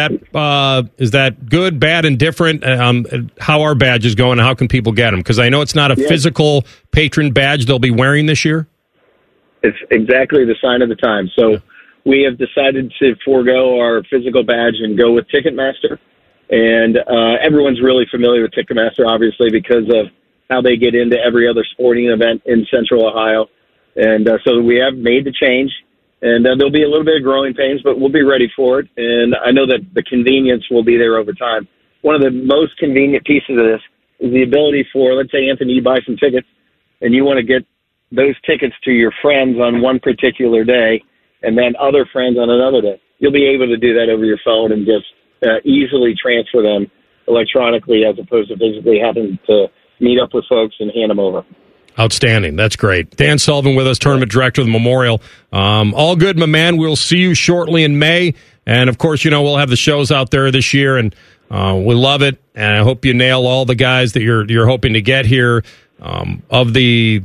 that good, bad, and different? How are badges going, and how can people get them? Because I know it's not a physical patron badge they'll be wearing this year. It's exactly the sign of the time. So we have decided to forego our physical badge and go with Ticketmaster. And everyone's really familiar with Ticketmaster, obviously, because of how they get into every other sporting event in Central Ohio. And so we have made the change. And there'll be a little bit of growing pains, but we'll be ready for it. And I know that the convenience will be there over time. One of the most convenient pieces of this is the ability for, let's say, Anthony, you buy some tickets, and you want to get those tickets to your friends on one particular day, and then other friends on another day. You'll be able to do that over your phone and just easily transfer them electronically as opposed to physically having to meet up with folks and hand them over. Outstanding. That's great. Dan Sullivan with us, tournament director of the Memorial. All good, my man. We'll see you shortly in May. And, of course, we'll have the shows out there this year, and we love it. And I hope you nail all the guys that you're hoping to get here. Of the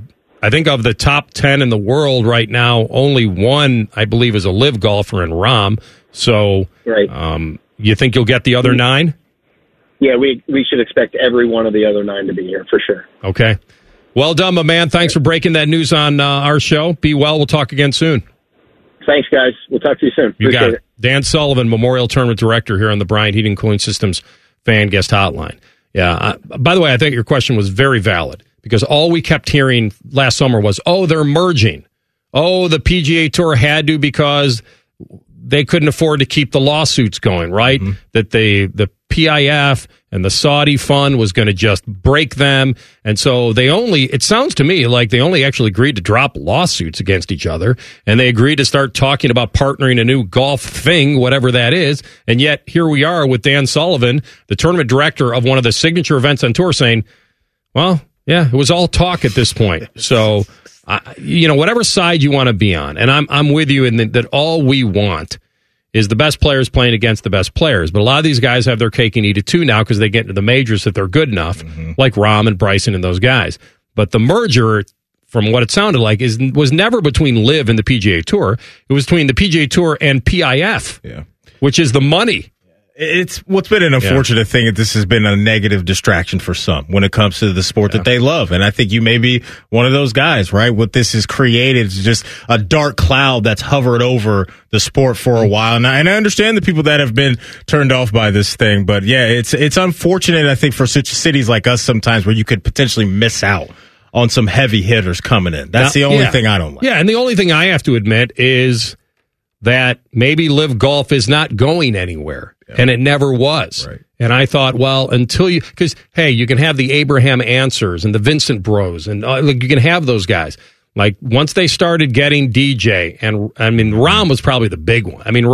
top 10 in the world right now, only one, I believe, is a live golfer in Rahm. So right. You think you'll get the other 9? Yeah, we should expect every one of the other 9 to be here for sure. Okay. Well done, my man. Thanks for breaking that news on our show. Be well. We'll talk again soon. Thanks, guys. We'll talk to you soon. You Appreciate got it. Dan Sullivan, Memorial Tournament Director here on the Bryant Heating Cooling Systems Fan Guest Hotline. Yeah. By the way, I think your question was very valid because all we kept hearing last summer was, they're merging. The PGA Tour had to because they couldn't afford to keep the lawsuits going, right? Mm-hmm. That the PIF and the Saudi fund was going to just break them. And so it sounds to me like they only actually agreed to drop lawsuits against each other. And they agreed to start talking about partnering a new golf thing, whatever that is. And yet here we are with Dan Sullivan, the tournament director of one of the signature events on tour, saying, well, yeah, it was all talk at this point. So, whatever side you want to be on. And I'm with you in that all we want is the best players playing against the best players. But a lot of these guys have their cake and eat it too now because they get into the majors if they're good enough, like Rahm and Bryson and those guys. But the merger, from what it sounded like, was never between LIV and the PGA Tour. It was between the PGA Tour and PIF, which is the money. It's what's been an unfortunate thing that this has been a negative distraction for some when it comes to the sport that they love. And I think you may be one of those guys, right? What this has created is just a dark cloud that's hovered over the sport for a while. And I understand the people that have been turned off by this thing. But yeah, it's unfortunate, I think, for such cities like us sometimes where you could potentially miss out on some heavy hitters coming in. That's the only thing I don't like. Yeah, and the only thing I have to admit is that maybe LIV Golf is not going anywhere. And it never was. Right. And I thought, well, because, hey, you can have the Abraham Answers and the Vincent Bros, and you can have those guys. Like, once they started getting DJ, and I mean, Rahm was probably the big one. I mean,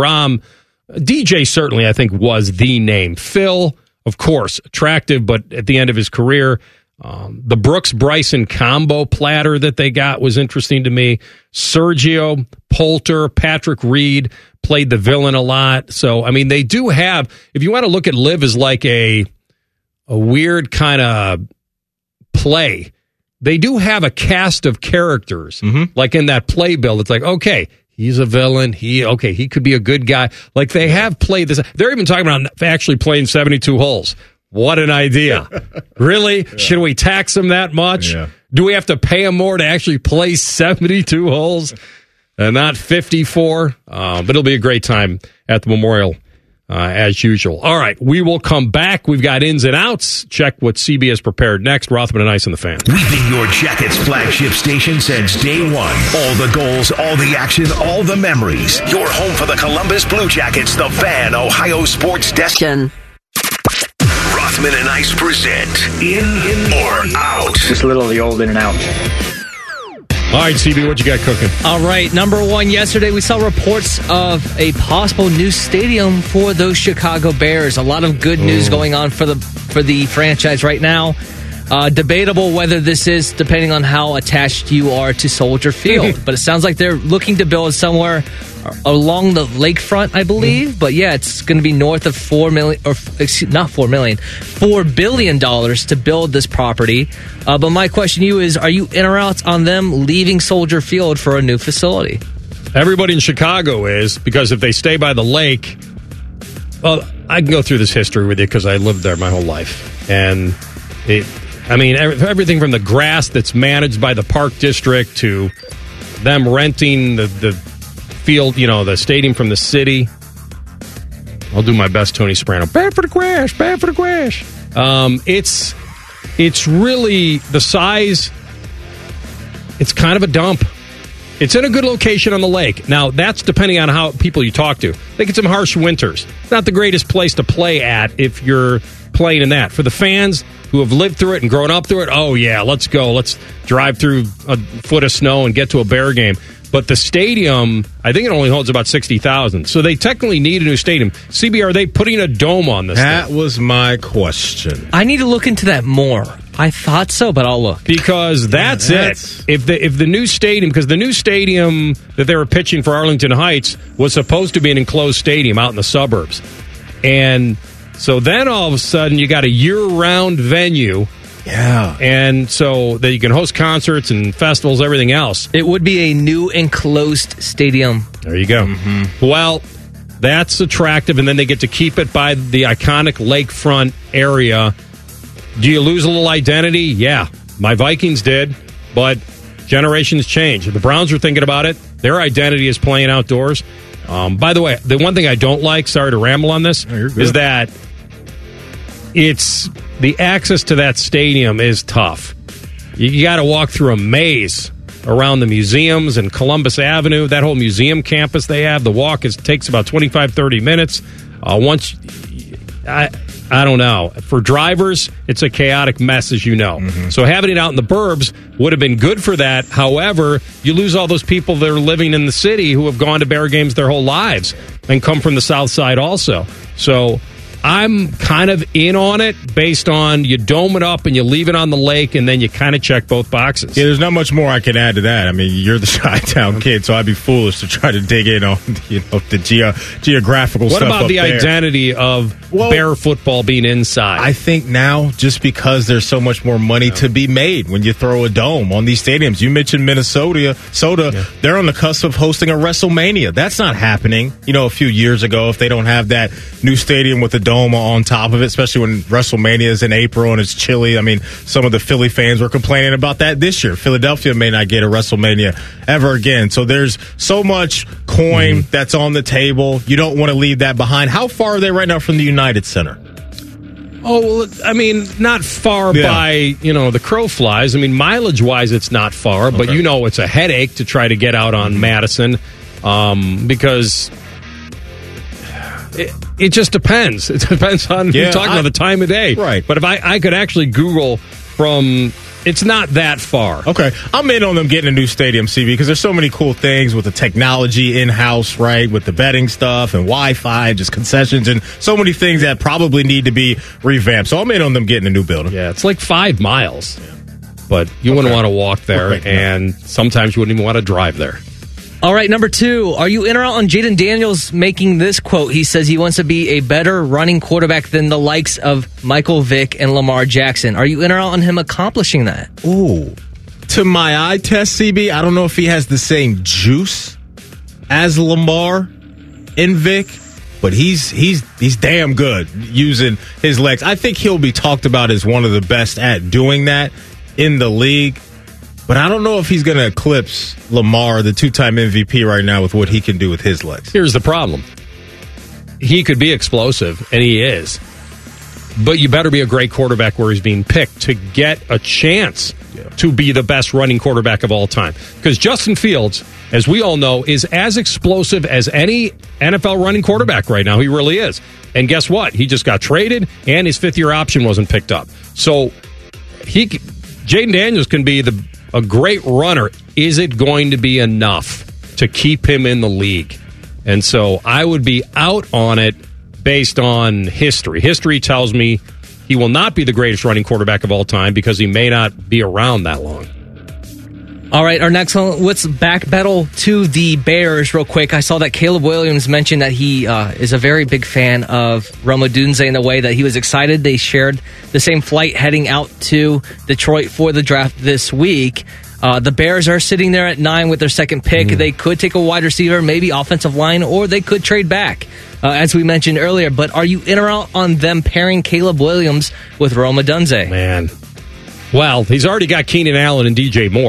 DJ certainly, I think, was the name. Phil, of course, attractive, but at the end of his career, the Brooks-Bryson combo platter that they got was interesting to me. Sergio, Poulter, Patrick Reed played the villain a lot. So, I mean, they do have, if you want to look at LIV as like a weird kind of play, they do have a cast of characters, like in that playbill. It's like, okay, he's a villain. He could be a good guy. Like, they have played this. They're even talking about actually playing 72 holes. What an idea. Really? Yeah. Should we tax them that much? Yeah. Do we have to pay them more to actually play 72 holes and not 54? But it'll be a great time at the Memorial as usual. All right, we will come back. We've got ins and outs. Check what CBS prepared next. Rothman and Ice on the Fan. We've been your Jackets flagship station since day one. All the goals, all the action, all the memories. Your home for the Columbus Blue Jackets, the Fan, Ohio sports desk. Rothman and Ice present In or Out. Just a little of the old in and out. All right, CB, what you got cooking? All right, number one, yesterday we saw reports of a possible new stadium for those Chicago Bears. A lot of good news going on for the franchise right now. Debatable whether this is, depending on how attached you are to Soldier Field. But it sounds like they're looking to build somewhere along the lakefront, I believe. But yeah, it's going to be north of $4 billion to build this property. But my question to you is, are you in or out on them leaving Soldier Field for a new facility? Everybody in Chicago is, because if they stay by the lake, well, I can go through this history with you because I lived there my whole life. And everything from the grass that's managed by the park district to them renting the field, the stadium from the city. I'll do my best, Tony Soprano. Bad for the crash. It's really the size. It's kind of a dump. It's in a good location on the lake. Now, that's depending on how people you talk to. They get some harsh winters. It's not the greatest place to play at if you're playing in that. For the fans who have lived through it and grown up through it, oh, yeah, let's go. Let's drive through a foot of snow and get to a Bear game. But the stadium, I think it only holds about 60,000. So they technically need a new stadium. CB, are they putting a dome on this That thing? was my question. I need to look into that more. I thought so, but I'll look. Because that's it. If the new stadium, because the new stadium that they were pitching for Arlington Heights was supposed to be an enclosed stadium out in the suburbs. And so then all of a sudden you got a year-round venue. Yeah. And so that you can host concerts and festivals, everything else. It would be a new enclosed stadium. There you go. Mm-hmm. Well, that's attractive, and then they get to keep it by the iconic lakefront area. Do you lose a little identity? Yeah. My Vikings did, but generations change. The Browns are thinking about it. Their identity is playing outdoors. By the way, the one thing I don't like, sorry to ramble on this, is that the access to that stadium is tough. You got to walk through a maze around the museums and Columbus Avenue, that whole museum campus they have. The walk takes about 25, 30 minutes. I don't know. For drivers, it's a chaotic mess, as you know. Mm-hmm. So having it out in the burbs would have been good for that. However, you lose all those people that are living in the city who have gone to Bear games their whole lives and come from the south side also. So I'm kind of in on it based on you dome it up and you leave it on the lake and then you kind of check both boxes. Yeah, there's not much more I can add to that. I mean, you're the Chi-Town kid, so I'd be foolish to try to dig in on the geographical stuff. What about the there. identity of Bear football being inside? I think now, just because there's so much more money to be made when you throw a dome on these stadiums. You mentioned Minnesota. They're on the cusp of hosting a WrestleMania. That's not happening, a few years ago if they don't have that new stadium with the dome on top of it, especially when WrestleMania is in April and it's chilly. I mean, some of the Philly fans were complaining about that this year. Philadelphia may not get a WrestleMania ever again. So there's so much coin that's on the table. You don't want to leave that behind. How far are they right now from the United Center? Oh, well, I mean, not far by, the crow flies. I mean, mileage-wise, it's not far, but it's a headache to try to get out on Madison because it just depends. It depends on you're talking about the time of day. Right. But if I could actually Google from... It's not that far. Okay. I'm in on them getting a new stadium, CB, because there's so many cool things with the technology in-house, right, with the betting stuff and Wi-Fi and just concessions and so many things that probably need to be revamped. So I'm in on them getting a new building. Yeah, it's like 5 miles. Yeah. But you wouldn't want to walk there, and sometimes you wouldn't even want to drive there. All right, number 2. Are you in or out on Jaden Daniels making this quote? He says he wants to be a better running quarterback than the likes of Michael Vick and Lamar Jackson. Are you in or out on him accomplishing that? Ooh. To my eye test, CB, I don't know if he has the same juice as Lamar and Vick, but he's damn good using his legs. I think he'll be talked about as one of the best at doing that in the league. But I don't know if he's going to eclipse Lamar, the 2-time MVP right now, with what he can do with his legs. Here's the problem. He could be explosive, and he is. But you better be a great quarterback where he's being picked to get a chance to be the best running quarterback of all time. Because Justin Fields, as we all know, is as explosive as any NFL running quarterback right now. He really is. And guess what? He just got traded, and his 5th-year option wasn't picked up. So Jaden Daniels can be a great runner. Is it going to be enough to keep him in the league? And so I would be out on it based on history. History tells me he will not be the greatest running quarterback of all time because he may not be around that long. All right, our next one, let's backpedal to the Bears real quick. I saw that Caleb Williams mentioned that he is a very big fan of Rome Odunze in the way that he was excited. They shared the same flight heading out to Detroit for the draft this week. The Bears are sitting there at 9 with their second pick. They could take a wide receiver, maybe offensive line, or they could trade back, as we mentioned earlier. But are you in or out on them pairing Caleb Williams with Rome Odunze? Man. Well, he's already got Keenan Allen and DJ Moore.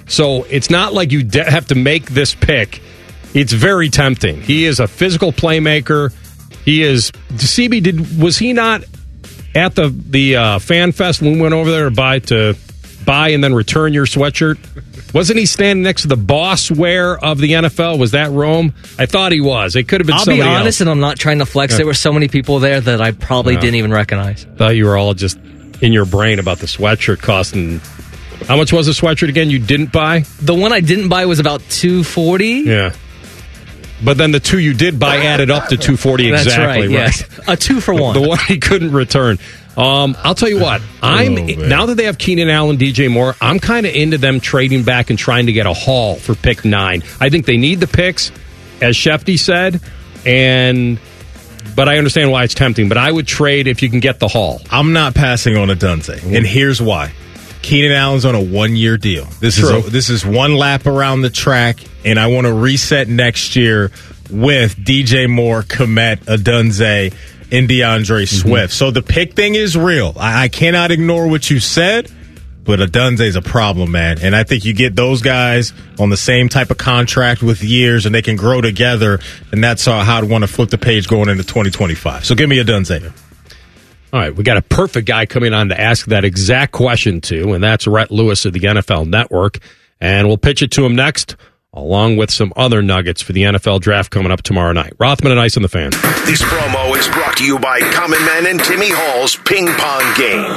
So it's not like you have to make this pick. It's very tempting. He is a physical playmaker. He is. CB, was he not at the Fan Fest when we went over there to buy and then return your sweatshirt? Wasn't he standing next to the boss wear of the NFL? Was that Rome? I thought he was. It could have been somebody else. I'll be honest, and I'm not trying to flex. Yeah. There were so many people there that I probably didn't even recognize. Thought you were all just in your brain about the sweatshirt costing. How much was the sweatshirt again you didn't buy? The one I didn't buy was about $240. Yeah. But then the two you did buy added up to $240 exactly. That's right, yes. A 2-for-1. The one he couldn't return. I'll tell you what. Now that they have Keenan Allen, DJ Moore, I'm kind of into them trading back and trying to get a haul for pick 9. I think they need the picks, as Shefty said, but I understand why it's tempting. But I would trade if you can get the haul. I'm not passing on Odunze, and here's why. Keenan Allen's on a 1-year deal. This is one lap around the track, and I want to reset next year with DJ Moore, Kmet, Odunze, and DeAndre Swift. So the pick thing is real. I cannot ignore what you said, but Odunze is a problem, man. And I think you get those guys on the same type of contract with years, and they can grow together, and that's how I'd want to flip the page going into 2025. So give me Odunze. All right, we got a perfect guy coming on to ask that exact question to, and that's Rhett Lewis of the NFL Network. And we'll pitch it to him next, along with some other nuggets for the NFL Draft coming up tomorrow night. Rothman and Ice on the Fan. This promo is brought to you by Common Man and Timmy Hall's Ping Pong Game.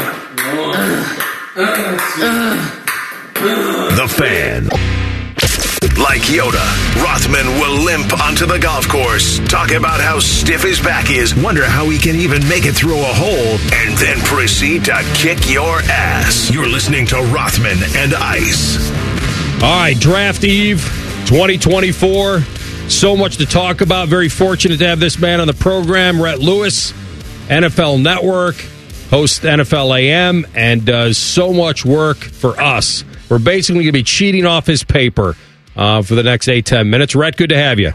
The Fan. Like Yoda, Rothman will limp onto the golf course, talk about how stiff his back is, wonder how he can even make it through a hole, and then proceed to kick your ass. You're listening to Rothman and Ice. All right, Draft Eve 2024. So much to talk about. Very fortunate to have this man on the program, Rhett Lewis, NFL Network, hosts NFL AM, and does so much work for us. We're basically going to be cheating off his paper for the next 8-10 minutes. Rhett, good to have you.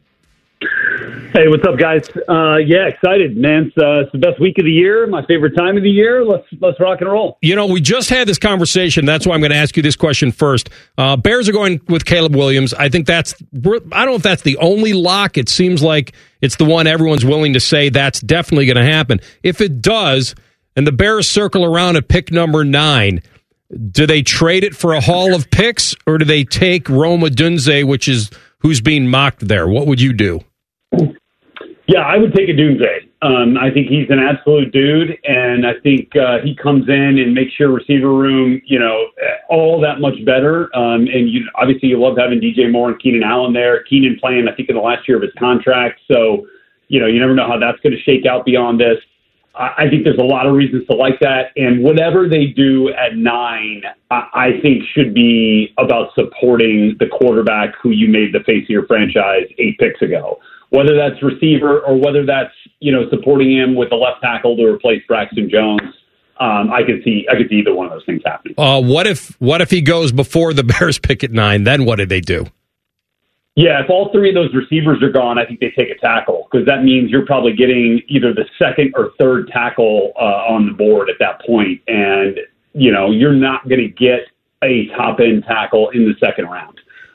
Hey, what's up, guys? Yeah, excited, man. It's the best week of the year, my favorite time of the year. Let's rock and roll. You know, we just had this conversation. That's why I'm going to ask you this question first. Bears are going with Caleb Williams. I don't know if that's the only lock. It seems like it's the one everyone's willing to say that's definitely going to happen. If it does, and the Bears circle around at pick number 9, do they trade it for a haul of picks, or do they take Rome Odunze, which is who's being mocked there? What would you do? Yeah, I would take Odunze. I think he's an absolute dude, and I think he comes in and makes your receiver room, all that much better. And obviously you love having DJ Moore and Keenan Allen there. Keenan playing, I think, in the last year of his contract. So, you never know how that's going to shake out beyond this. I think there's a lot of reasons to like that. And whatever they do at 9, I think should be about supporting the quarterback who you made the face of your franchise 8 picks ago. Whether that's receiver or whether that's, supporting him with a left tackle to replace Braxton Jones. I could see either one of those things happening. What if he goes before the Bears pick at 9? Then what did they do? Yeah, if all 3 of those receivers are gone, I think they take a tackle, because that means you're probably getting either the second or third tackle on the board at that point. And, you're not going to get a top-end tackle in the second round.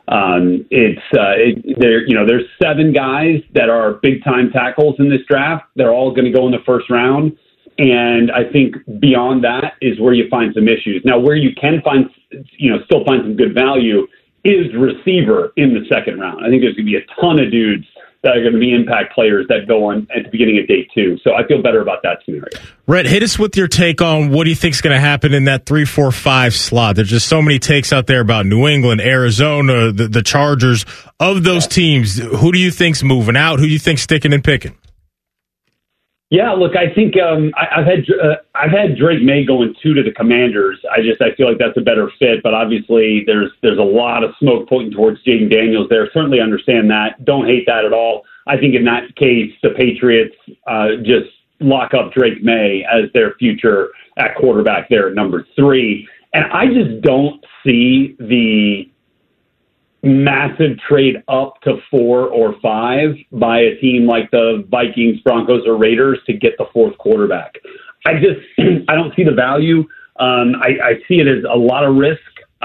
There's 7 guys that are big-time tackles in this draft. They're all going to go in the first round. And I think beyond that is where you find some issues. Now, where you can find, still find some good value is receiver in the second round. I think there's going to be a ton of dudes that are going to be impact players that go on at the beginning of day 2. So I feel better about that scenario. Rhett, hit us with your take on what do you think is going to happen in that 3, 4, 5 slot. There's just so many takes out there about New England, Arizona, the Chargers. Of those teams, who do you think's moving out? Who do you think's sticking and picking? Yeah, look, I think I've had Drake May going 2 to the Commanders. I feel like that's a better fit, but obviously there's a lot of smoke pointing towards Jaden Daniels there. Certainly understand that. Don't hate that at all. I think in that case, the Patriots just lock up Drake May as their future at quarterback there at number 3. And I just don't see the massive trade up to 4 or 5 by a team like the Vikings, Broncos, or Raiders to get the 4th quarterback. I don't see the value. I see it as a lot of risk.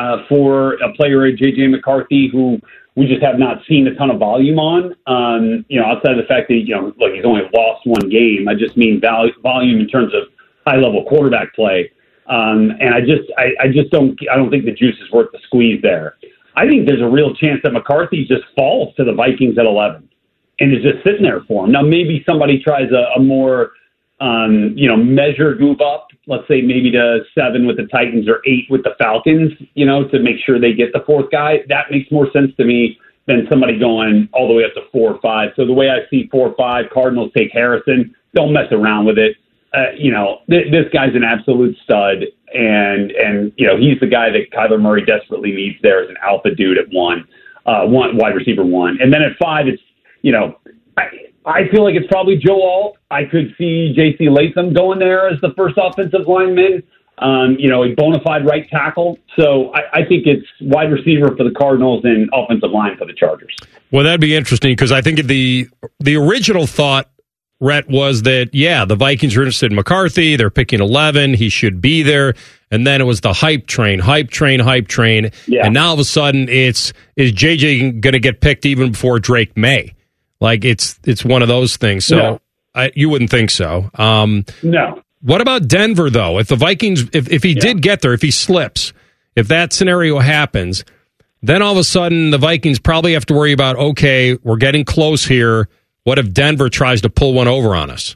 for a player like J.J. McCarthy, who we just have not seen a ton of volume on. Outside of the fact that, look, he's only lost one game. I just mean volume in terms of high-level quarterback play. And I don't think the juice is worth the squeeze there. I think there's a real chance that McCarthy just falls to the Vikings at 11 and is just sitting there for him. Now, maybe somebody tries a more, measured move up, let's say maybe to 7 with the Titans or 8 with the Falcons, to make sure they get the fourth guy. That makes more sense to me than somebody going all the way up to 4 or 5. So the way I see 4 or 5, Cardinals take Harrison. Don't mess around with it. This guy's an absolute stud, and he's the guy that Kyler Murray desperately needs there as an alpha dude at 1, wide receiver 1. And then at 5, it's, I feel like it's probably Joe Alt. I could see J.C. Latham going there as the first offensive lineman, a bona fide right tackle. So I think it's wide receiver for the Cardinals and offensive line for the Chargers. Well, that'd be interesting because I think the original thought, Rhett, was that, the Vikings are interested in McCarthy. They're picking 11. He should be there. And then it was the hype train. Yeah. And now all of a sudden is JJ going to get picked even before Drake May? Like it's one of those things. So no. You wouldn't think so. No. What about Denver, though? If the Vikings, if he did get there, if he slips, if that scenario happens, then all of a sudden the Vikings probably have to worry about, okay, we're getting close here. What if Denver tries to pull one over on us?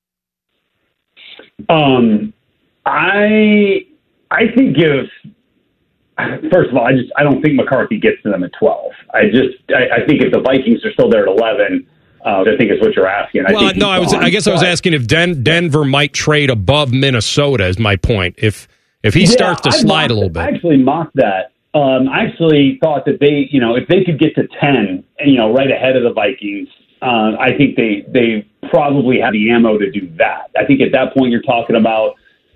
I think first of all, I don't think McCarthy gets to them at 12. I think if the Vikings are still there at 11, I think is what you're asking. I guess I was asking if Denver might trade above Minnesota is my point. If he starts to slide a little bit. I actually mocked that. I actually thought that they, if they could get to 10, right ahead of the Vikings, I think they probably have the ammo to do that. I think at that point you're talking about,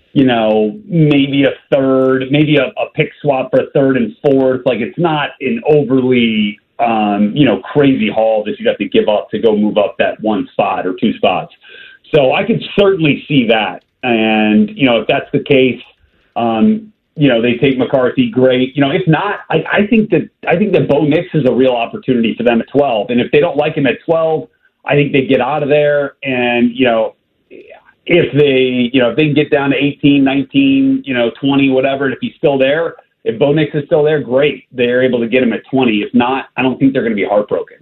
maybe a third, maybe a pick swap for a third and fourth. Like it's not an overly, crazy haul that you'd have to give up to go move up that 1 spot or 2 spots. So I could certainly see that. And, if that's the case, they take McCarthy, great. If not, I think that Bo Nix is a real opportunity for them at 12. And if they don't like him at 12, I think they get out of there. And, if they can get down to 18, 19, 20, whatever, and if he's still there, if Bo Nix is still there, great. They're able to get him at 20. If not, I don't think they're going to be heartbroken.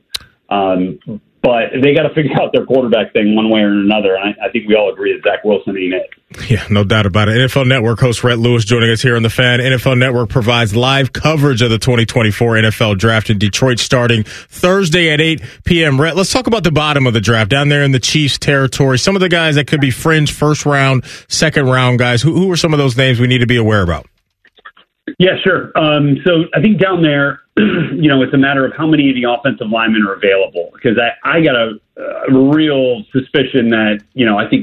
But they got to figure out their quarterback thing one way or another. I think we all agree that Zach Wilson ain't it. Yeah, no doubt about it. NFL Network host Rhett Lewis joining us here on The Fan. NFL Network provides live coverage of the 2024 NFL Draft in Detroit starting Thursday at 8 p.m. Rhett, let's talk about the bottom of the draft down there in the Chiefs territory. Some of the guys that could be fringe first round, second round guys. Who are some of those names we need to be aware about? Yeah, sure. So I think down there, it's a matter of how many of the offensive linemen are available. Because I got a real suspicion that, I think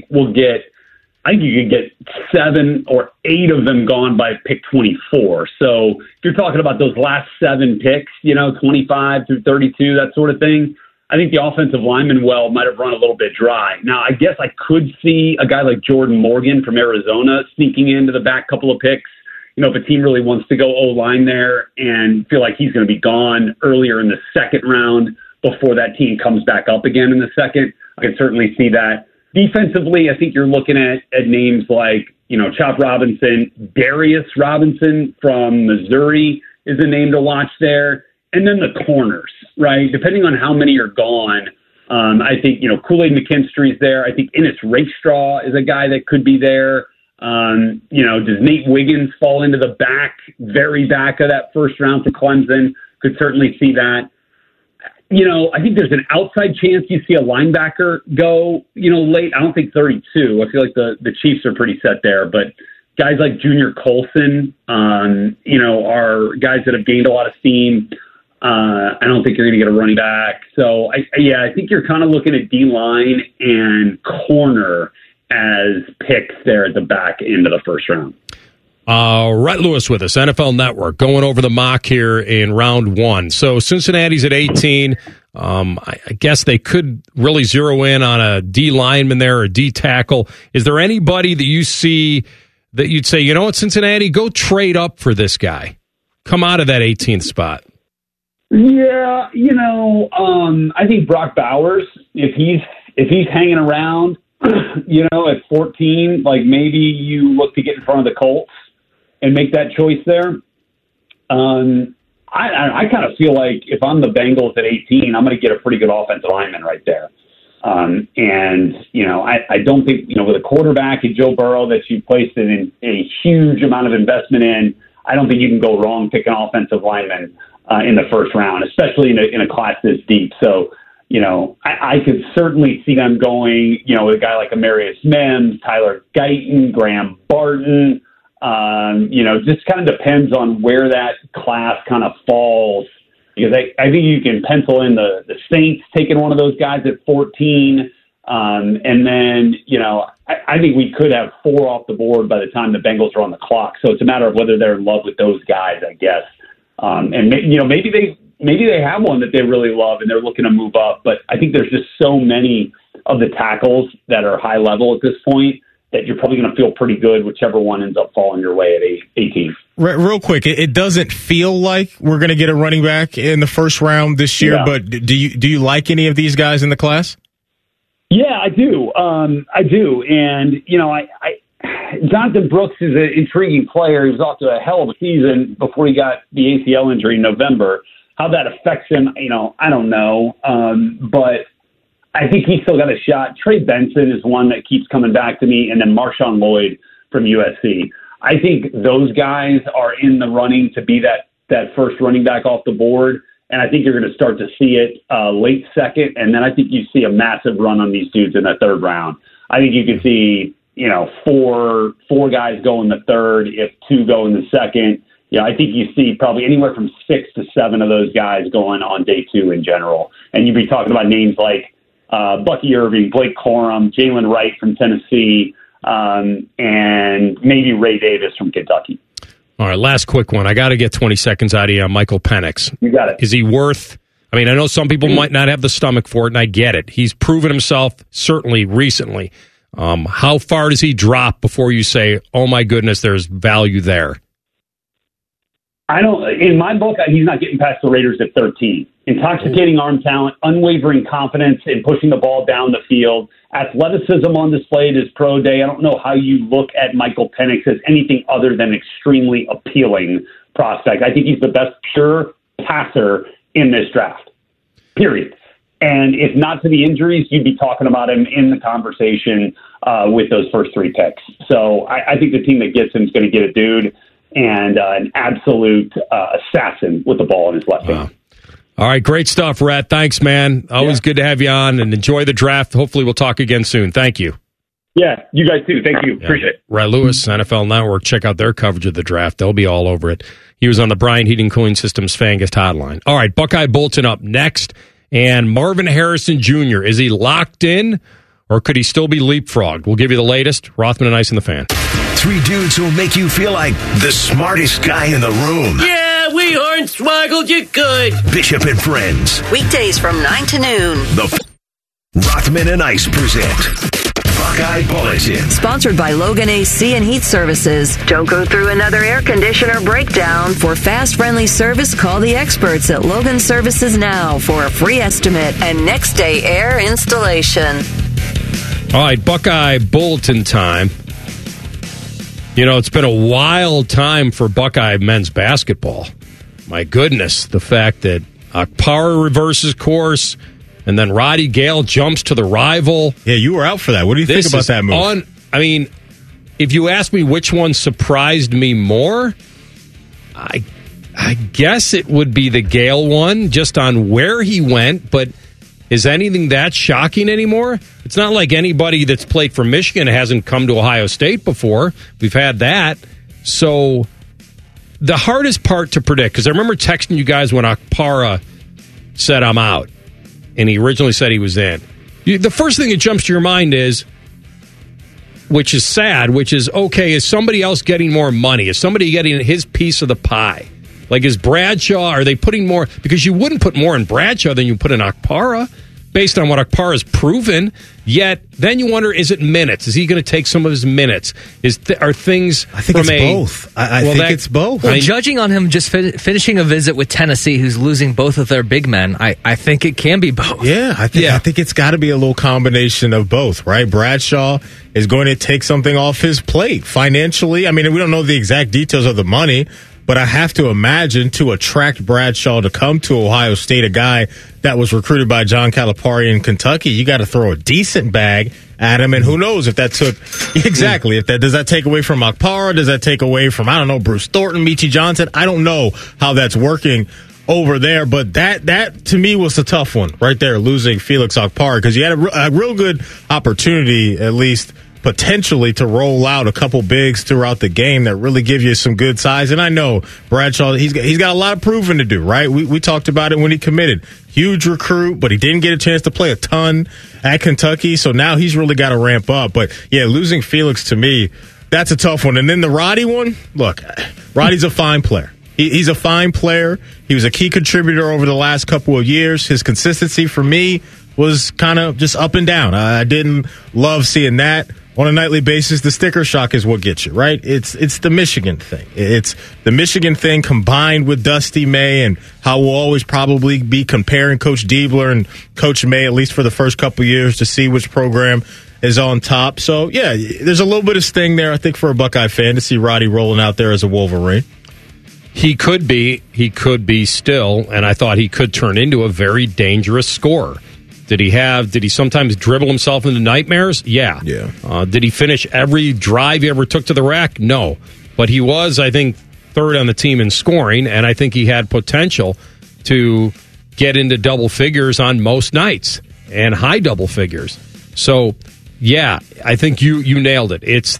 you could get 7 or 8 of them gone by pick 24. So if you're talking about those last 7 picks, 25 through 32, that sort of thing, I think the offensive lineman might have run a little bit dry. Now, I guess I could see a guy like Jordan Morgan from Arizona sneaking into the back couple of picks. If a team really wants to go O-line there and feel like he's going to be gone earlier in the second round before that team comes back up again in the second, I can certainly see that. Defensively, I think you're looking at names like, Chop Robinson, Darius Robinson from Missouri is a name to watch there. And then the corners, right? Depending on how many are gone, I think, Kool-Aid McKinstry's there. I think Ennis Rakestraw is a guy that could be there. Does Nate Wiggins fall into the very back of that first round for Clemson? Could certainly see that. I think there's an outside chance you see a linebacker go, late. I don't think 32. I feel like the Chiefs are pretty set there, but guys like Junior Colson, are guys that have gained a lot of steam. I don't think you're going to get a running back. So I think you're kind of looking at D-line and corner as picks there at the back end of the first round. Rhett Lewis with us, NFL Network, going over the mock here in round 1. So Cincinnati's at 18. I guess they could really zero in on a D lineman there, or a D tackle. Is there anybody that you see that you'd say, Cincinnati, go trade up for this guy? come out of that 18th spot? Yeah, I think Brock Bowers, if he's hanging around, at 14, like maybe you look to get in front of the Colts and make that choice there. I kind of feel like if I'm the Bengals at 18, I'm going to get a pretty good offensive lineman right there. I don't think, with a quarterback and Joe Burrow that you placed in a huge amount of investment in, I don't think you can go wrong picking offensive linemen in the first round, especially in a class this deep. So, I could certainly see them going, with a guy like Amarius Mims, Tyler Guyton, Graham Barton. Just kind of depends on where that class kind of falls. Because I think you can pencil in the Saints taking one of those guys at 14. And then, I think we could have 4 off the board by the time the Bengals are on the clock. So it's a matter of whether they're in love with those guys, I guess. Maybe they have one that they really love and they're looking to move up. But I think there's just so many of the tackles that are high level at this point that you're probably going to feel pretty good whichever one ends up falling your way at 18. Real quick, it doesn't feel like we're going to get a running back in the first round this year, but do you like any of these guys in the class? Yeah, I do. I do. And, Jonathan Brooks is an intriguing player. He was off to a hell of a season before he got the ACL injury in November. How that affects him, I don't know. But I think he's still got a shot. Trey Benson is one that keeps coming back to me, and then Marshawn Lloyd from USC. I think those guys are in the running to be that first running back off the board, and I think you're going to start to see it late second, and then I think you see a massive run on these dudes in the third round. I think you can see, four guys go in the third, if 2 go in the second. I think you see probably anywhere from 6 to 7 of those guys going on day 2 in general, and you'd be talking about names like Bucky Irving, Blake Corum, Jalen Wright from Tennessee, and maybe Ray Davis from Kentucky. All right, last quick one. I got to get 20 seconds out of you on Michael Penix. You got it. Is he worth... I know some people might not have the stomach for it, and I get it. He's proven himself, certainly recently. How far does he drop before you say, oh, my goodness, there's value there? In my book, he's not getting past the Raiders at 13. Intoxicating arm talent, unwavering confidence in pushing the ball down the field, athleticism on display at his pro day. I don't know how you look at Michael Penix as anything other than extremely appealing prospect. I think he's the best pure passer in this draft, period. And if not for the injuries, you'd be talking about him in the conversation with those first 3 picks. So I think the team that gets him is going to get a dude and an absolute assassin with the ball in his left hand. All right, great stuff, Rhett. Thanks, man. Always good to have you on, and enjoy the draft. Hopefully we'll talk again soon. Thank you. Yeah, you guys too. Thank you. Appreciate it. Rhett Lewis, NFL Network. Check out their coverage of the draft. They'll be all over it. He was on the Brian Heating Cooling Systems Fangast hotline. All right, Buckeye Bolton up next. And Marvin Harrison Jr., is he locked in, or could he still be leapfrogged? We'll give you the latest. Rothman and Ice in the Fan. 3 dudes who'll make you feel like the smartest guy in the room. Yeah, we hornswoggled you good. Bishop and Friends. Weekdays from 9 to noon. The Rothman and Ice present Buckeye Bulletin. Sponsored by Logan AC and Heat Services. Don't go through another air conditioner breakdown. For fast, friendly service, call the experts at Logan Services now for a free estimate and next day air installation. All right, Buckeye Bulletin time. It's been a wild time for Buckeye men's basketball. My goodness, the fact that Akpara reverses course, and then Roddy Gale jumps to the rival. Yeah, you were out for that. What do you think about that move? If you ask me which one surprised me more, I guess it would be the Gale one, just on where he went, but is anything that shocking anymore? It's not like anybody that's played for Michigan hasn't come to Ohio State before. We've had that. So the hardest part to predict, because I remember texting you guys when Akpara said, I'm out. And he originally said he was in. The first thing that jumps to your mind is, which is sad, which is, okay, is somebody else getting more money? Is somebody getting his piece of the pie? Like, is Bradshaw, are they putting more? Because you wouldn't put more in Bradshaw than you put in Akpara. based on what Akpar has proven. Yet, then you wonder, is it minutes? Is he going to take some of his minutes? Are things I think from it's both. I think it's both. Well, judging on him just finishing a visit with Tennessee, who's losing both of their big men, I think it can be both. Yeah, I think it's got to be a little combination of both, right? Bradshaw is going to take something off his plate financially. I mean, we don't know the exact details of the money, but I have to imagine to attract Bradshaw to come to Ohio State, a guy that was recruited by John Calipari in Kentucky, you got to throw a decent bag at him. And who knows if that took exactly does that take away from Akpar? Does that take away from, I don't know, Bruce Thornton, Michie Johnson? I don't know how that's working over there, but that to me was a tough one right there, losing Felix Akpar, because you had a real good opportunity, at least potentially, to roll out a couple bigs throughout the game that really give you some good size. And I know Bradshaw, he's got a lot of proving to do, right? We talked about it when he committed. Huge recruit, but he didn't get a chance to play a ton at Kentucky, so now he's really got to ramp up. But yeah, losing Felix, to me, that's a tough one. And then the Roddy one, look, Roddy's a fine player. He's a fine player. He was a key contributor over the last couple of years. His consistency for me was kind of just up and down. I didn't love seeing that. On a nightly basis, the sticker shock is what gets you, right? It's the Michigan thing. It's the Michigan thing combined with Dusty May, and how we'll always probably be comparing Coach Diebler and Coach May, at least for the first couple of years, to see which program is on top. So, yeah, there's a little bit of sting there, I think, for a Buckeye fan to see Roddy rolling out there as a Wolverine. He could be still, and I thought he could turn into a very dangerous scorer. Did he sometimes dribble himself into nightmares? Yeah. Did he finish every drive he ever took to the rack? No. But he was, I think, third on the team in scoring, and I think he had potential to get into double figures on most nights, and high double figures. So, yeah, I think you nailed it. It's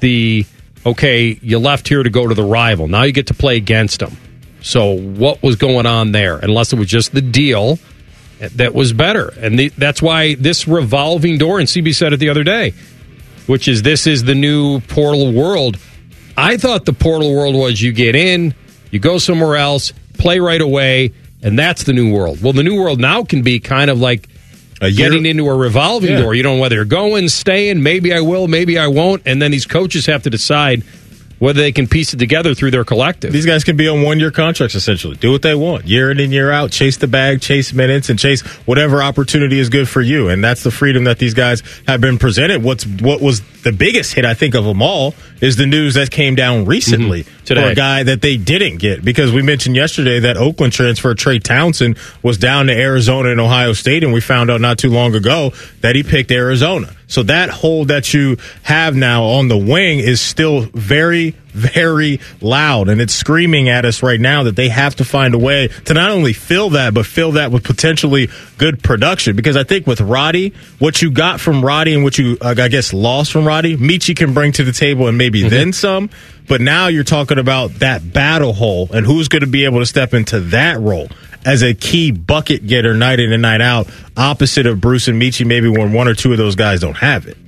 okay, you left here to go to the rival. Now you get to play against them. So what was going on there? Unless it was just the deal that was better. And that's why this revolving door, and CB said it the other day, which is this is the new portal world. I thought the portal world was you get in, you go somewhere else, play right away, and that's the new world. Well, the new world now can be kind of like getting into a revolving door. You don't know whether you're going, staying, maybe I will, maybe I won't, and then these coaches have to decide whether they can piece it together through their collective. These guys can be on one-year contracts, essentially. Do what they want. Year in and year out. Chase the bag, chase minutes, and chase whatever opportunity is good for you. And that's the freedom that these guys have been presented. What was the biggest hit, I think, of them all is the news that came down recently today for a guy that they didn't get. Because we mentioned yesterday that Oakland transfer Trey Townsend was down to Arizona and Ohio State, and we found out not too long ago that he picked Arizona. So that hole that you have now on the wing is still very, very loud, and it's screaming at us right now that they have to find a way to not only fill that, but fill that with potentially good production. Because I think with Roddy, what you got from Roddy and what you, I guess, lost from Roddy, Michie can bring to the table and maybe then some. But now you're talking about that battle hole and who's going to be able to step into that role as a key bucket getter night in and night out, opposite of Bruce and Michie, maybe when one or two of those guys don't have it.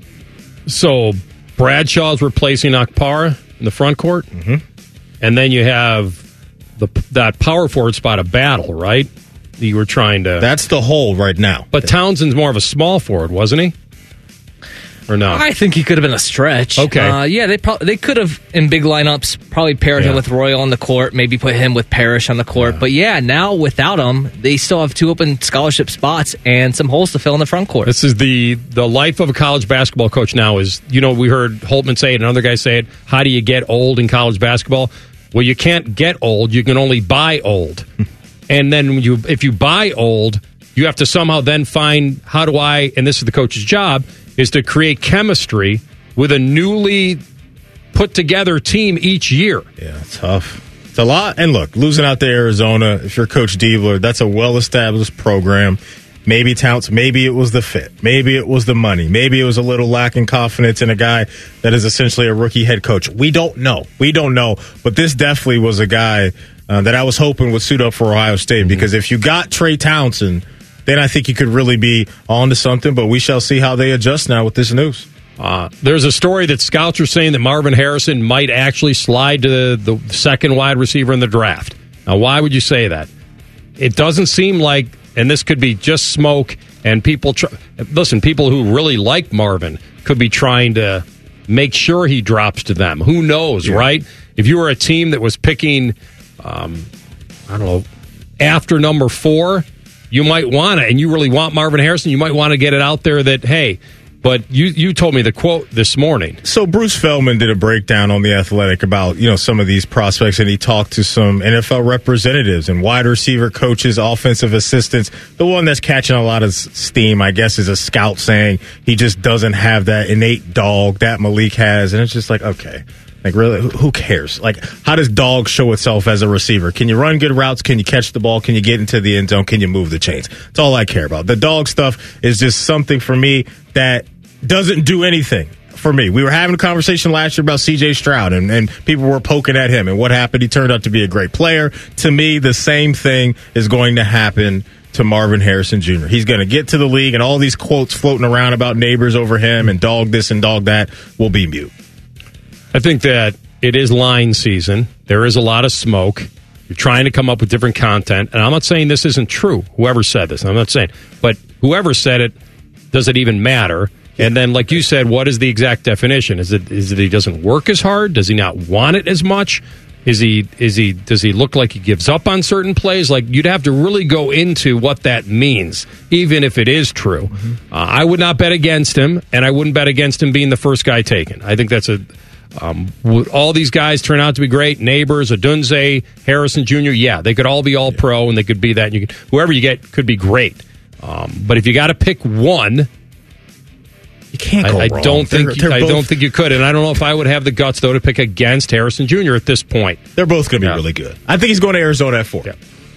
So Bradshaw's replacing Akpar in the front court, and then you have that power forward spot of battle, right? You were trying to... That's the hole right now. But Townsend's more of a small forward, wasn't he? Or no? I think he could have been a stretch. Okay. Yeah, they could have, in big lineups, probably paired him with Royal on the court, maybe put him with Parrish on the court. But yeah, now without him, they still have two open scholarship spots and some holes to fill in the front court. This is the life of a college basketball coach now is, we heard Holtman say it and another guy say it, how do you get old in college basketball? Well, you can't get old, you can only buy old. And then if you buy old, you have to somehow then find, how do I, and this is the coach's job, is to create chemistry with a newly put together team each year. Yeah, it's tough. It's a lot. And look, losing out to Arizona, if you're Coach Diebler, that's a well-established program. Maybe maybe it was the fit. Maybe it was the money. Maybe it was a little lacking confidence in a guy that is essentially a rookie head coach. We don't know. But this definitely was a guy that I was hoping would suit up for Ohio State, because if you got Trey Townsend, then I think you could really be on to something, but we shall see how they adjust now with this news. There's a story that scouts are saying that Marvin Harrison might actually slide to the second wide receiver in the draft. Now, why would you say that? It doesn't seem like, and this could be just smoke, And people who really like Marvin could be trying to make sure he drops to them. Who knows, right? If you were a team that was picking, after number 4, you might want it, and you really want Marvin Harrison, you might want to get it out there that, hey, but you told me the quote this morning. So Bruce Feldman did a breakdown on The Athletic about, some of these prospects, and he talked to some NFL representatives and wide receiver coaches, offensive assistants. The one that's catching a lot of steam, I guess, is a scout saying he just doesn't have that innate dog that Malik has. And it's just like, okay, like really, who cares? Like, how does dog show itself as a receiver? Can you run good routes? Can you catch the ball? Can you get into the end zone? Can you move the chains? That's all I care about. The dog stuff is just something for me that doesn't do anything for me. We were having a conversation last year about C.J. Stroud, and people were poking at him. And what happened? He turned out to be a great player. To me, the same thing is going to happen to Marvin Harrison Jr. He's going to get to the league, and all these quotes floating around about neighbors over him and dog this and dog that will be mute. I think that it is line season. There is a lot of smoke. You're trying to come up with different content. And I'm not saying this isn't true, whoever said this. I'm not saying. But whoever said it, does it even matter? And then, like you said, what is the exact definition? Is it he doesn't work as hard? Does he not want it as much? Does he look like he gives up on certain plays? Like, you'd have to really go into what that means, even if it is true. Mm-hmm. I would not bet against him, and I wouldn't bet against him being the first guy taken. I think that's all these guys turn out to be great. Neighbors, Odunze, Harrison Jr., they could all be all pro, and they could be that. And whoever you get could be great. But if you got to pick one, you can't go wrong. I don't think you could, and I don't know if I would have the guts though to pick against Harrison Jr. at this point. They're both going to be really good. I think he's going to Arizona at 4. Yeah.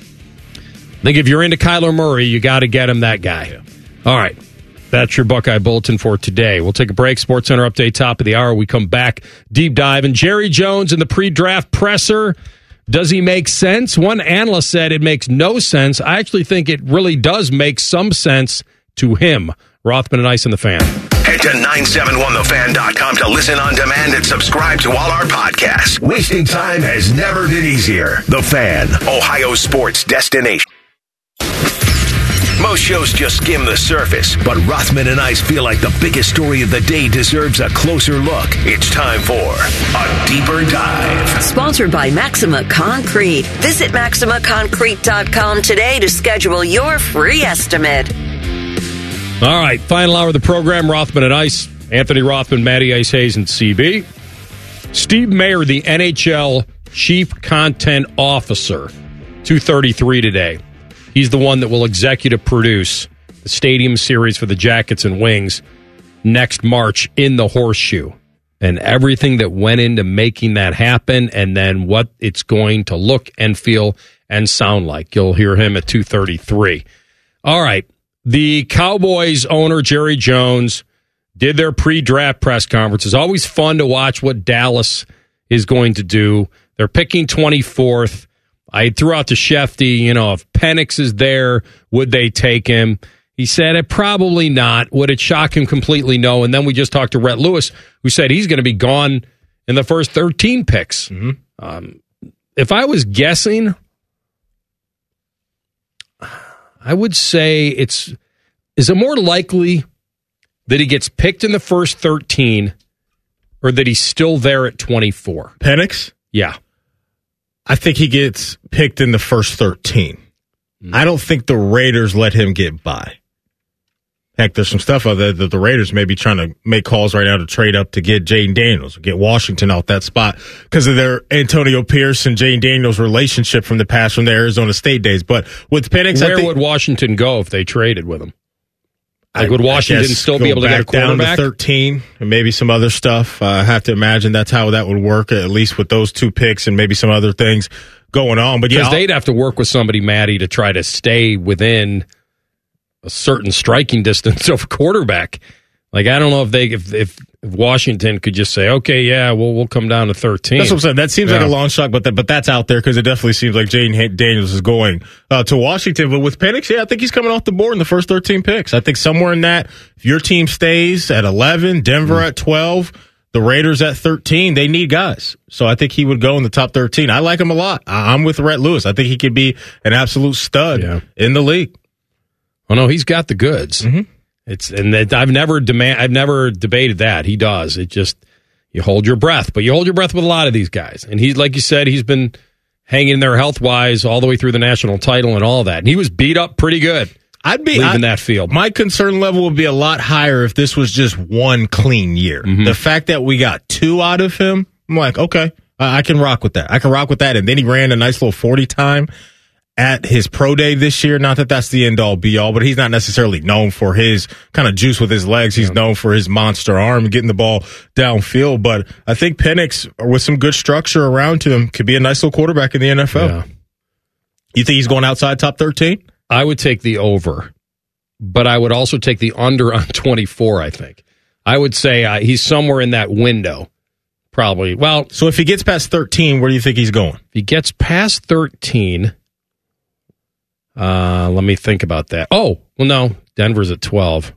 I think if you're into Kyler Murray, you got to get him that guy. Yeah. All right, that's your Buckeye Bulletin for today. We'll take a break. Sports Center update, top of the hour. We come back, deep dive, and Jerry Jones in the pre-draft presser. Does he make sense? One analyst said it makes no sense. I actually think it really does make some sense to him. Rothman and Ice and the Fan. Head to 971thefan.com to listen on demand and subscribe to all our podcasts. Wasting time has never been easier. The Fan, Ohio sports destination. Most shows just skim the surface, but Rothman and Ice feel like the biggest story of the day deserves a closer look. It's time for a deeper dive. Sponsored by Maxima Concrete. Visit MaximaConcrete.com today to schedule your free estimate. All right, final hour of the program. Rothman and Ice. Anthony Rothman, Matty Ice Hayes, and CB. Steve Mayer, the NHL Chief Content Officer, 2:33 today. He's the one that will executive produce the Stadium Series for the Jackets and Wings next March in the Horseshoe. And everything that went into making that happen, and then what it's going to look and feel and sound like. You'll hear him at 2:33. All right. The Cowboys owner, Jerry Jones, did their pre-draft press conference. It's always fun to watch what Dallas is going to do. They're picking 24th. I threw out to Shefty, if Penix is there, would they take him? He said it probably not. Would it shock him completely? No. And then we just talked to Rhett Lewis, who said he's going to be gone in the first 13 picks. Mm-hmm. If I was guessing, I would say is it more likely that he gets picked in the first 13 or that he's still there at 24? Penix? Yeah. I think he gets picked in the first 13. I don't think the Raiders let him get by. Heck, there's some stuff out there that the Raiders may be trying to make calls right now to trade up to get Jaden Daniels or get Washington out that spot because of their Antonio Pierce and Jaden Daniels relationship from the past from the Arizona State days. But with Penix, where would Washington go if they traded with him? Like, would Washington still be able to get a quarterback? Down to 13 and maybe some other stuff. I have to imagine that's how that would work, at least with those 2 picks and maybe some other things going on. But because they'd have to work with somebody, Matty, to try to stay within a certain striking distance of quarterback. Like, I don't know if Washington could just say, okay, yeah, we'll come down to 13. That's what I'm saying. That seems like a long shot, but that's out there because it definitely seems like Jaden Daniels is going to Washington. But with Penix, I think he's coming off the board in the first 13 picks. I think somewhere in that, if your team stays at 11, Denver at 12, the Raiders at 13, they need guys. So I think he would go in the top 13. I like him a lot. I'm with Rhett Lewis. I think he could be an absolute stud in the league. Oh no, he's got the goods. Mm-hmm. I've never debated that. He does. It just, you hold your breath, but you hold your breath with a lot of these guys. And he's, like you said, he's been hanging there health wise all the way through the national title and all that. And he was beat up pretty good. Leaving that field. My concern level would be a lot higher if this was just one clean year. Mm-hmm. The fact that we got 2 out of him, I'm like, okay, I can rock with that. And then he ran a nice little 40 time at his pro day this year. Not that that's the end all be all, but he's not necessarily known for his kind of juice with his legs. He's known for his monster arm and getting the ball downfield. But I think Penix, with some good structure around him, could be a nice little quarterback in the NFL. Yeah. You think he's going outside top 13? I would take the over, but I would also take the under on 24, I think. I would say he's somewhere in that window, probably. Well, so if he gets past 13, where do you think he's going? If he gets past 13, let me think about that. Oh, well, no, Denver's at 12.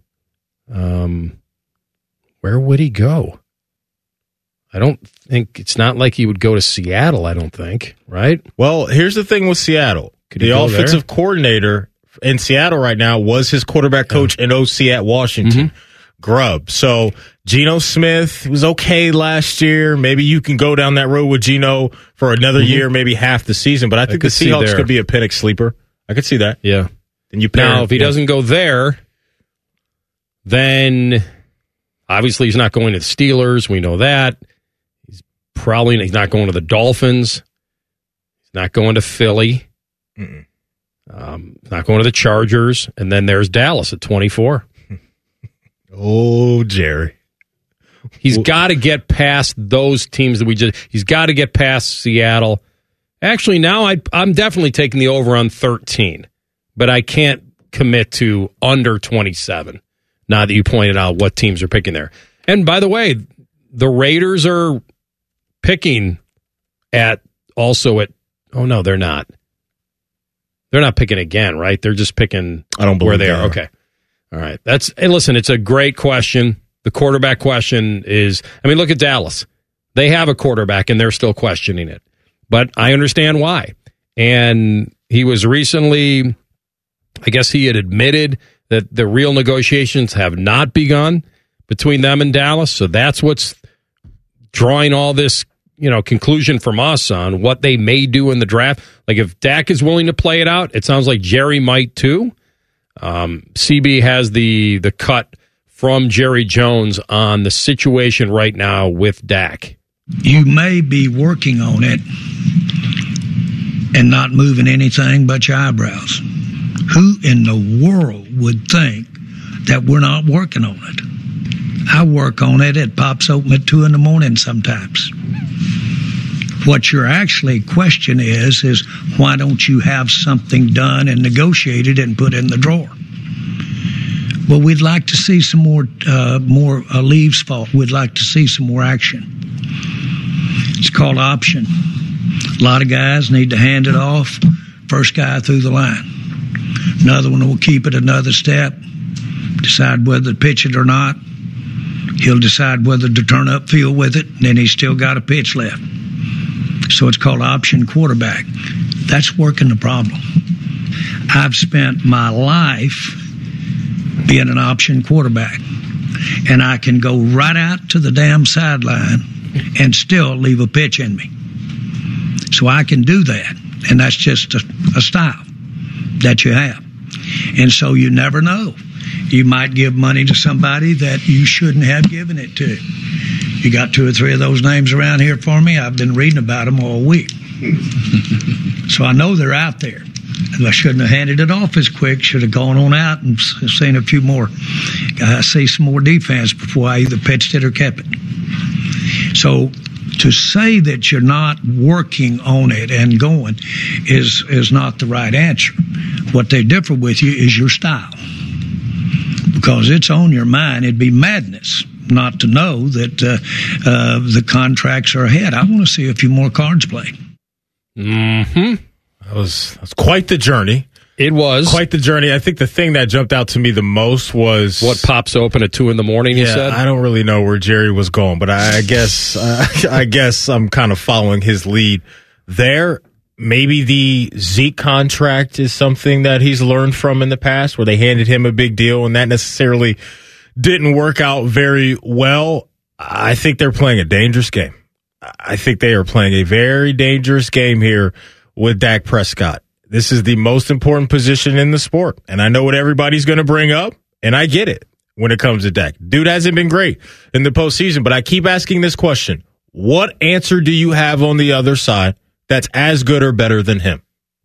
Where would he go? I don't think, it's not like he would go to Seattle, I don't think, right? Well, here's the thing with Seattle. The offensive coordinator in Seattle right now was his quarterback coach and OC at Washington, Grubb. So Geno Smith was okay last year. Maybe you can go down that road with Geno for another year, maybe half the season. But I think the Seahawks could be a Penix sleeper. I could see that. Yeah. And you now, if he doesn't go there, then obviously he's not going to the Steelers. We know that. He's not going to the Dolphins. He's not going to Philly. Not going to the Chargers, and then there's Dallas at 24. Oh, Jerry. He's got to get past those teams he's got to get past Seattle. Actually, now I'm definitely taking the over on 13, but I can't commit to under 27, now that you pointed out what teams are picking there. And by the way, the Raiders are picking oh no, they're not. They're not picking again, right? They're just picking where they are. Okay. All right. Listen, it's a great question. The quarterback question is, look at Dallas. They have a quarterback and they're still questioning it. But I understand why. And he was recently, I guess he had admitted that the real negotiations have not begun between them and Dallas. So that's what's drawing all this conclusion from us on what they may do in the draft. Like if Dak is willing to play it out, it sounds like Jerry might too. CB has the cut from Jerry Jones on the situation right now with Dak. You may be working on it and not moving anything but your eyebrows. Who in the world would think that we're not working on it? I work on it. It pops open at 2 a.m. sometimes. What your actually question is why don't you have something done and negotiated and put in the drawer? Well, we'd like to see some more leaves fall. We'd like to see some more action. It's called option. A lot of guys need to hand it off. First guy through the line. Another one will keep it another step, decide whether to pitch it or not. He'll decide whether to turn up field with it, and then he's still got a pitch left. So it's called option quarterback. That's working the problem. I've spent my life being an option quarterback, and I can go right out to the damn sideline and still leave a pitch in me. So I can do that, and that's just a style that you have. And so you never know. You might give money to somebody that you shouldn't have given it to. You got 2 or 3 of those names around here for me. I've been reading about them all week. So I know they're out there. And I shouldn't have handed it off as quick. Should have gone on out and seen a few more. See some more defense before I either pitched it or kept it. So to say that you're not working on it and going is not the right answer. What they differ with you is your style. Because it's on your mind. It'd be madness not to know that the contracts are ahead. I want to see a few more cards played. Mm-hmm. That was quite the journey. It was. Quite the journey. I think the thing that jumped out to me the most was... What pops open at 2 a.m, you said? I don't really know where Jerry was going, but I guess I'm kind of following his lead there. maybe the Zeke contract is something that he's learned from in the past, where they handed him a big deal and that necessarily didn't work out very well. I think they're playing a dangerous game. I think they are playing a very dangerous game here with Dak Prescott. This is the most important position in the sport, and I know what everybody's going to bring up, and I get it when it comes to Dak. Dude hasn't been great in the postseason, but I keep asking this question. What answer do you have on the other side that's as good or better than him?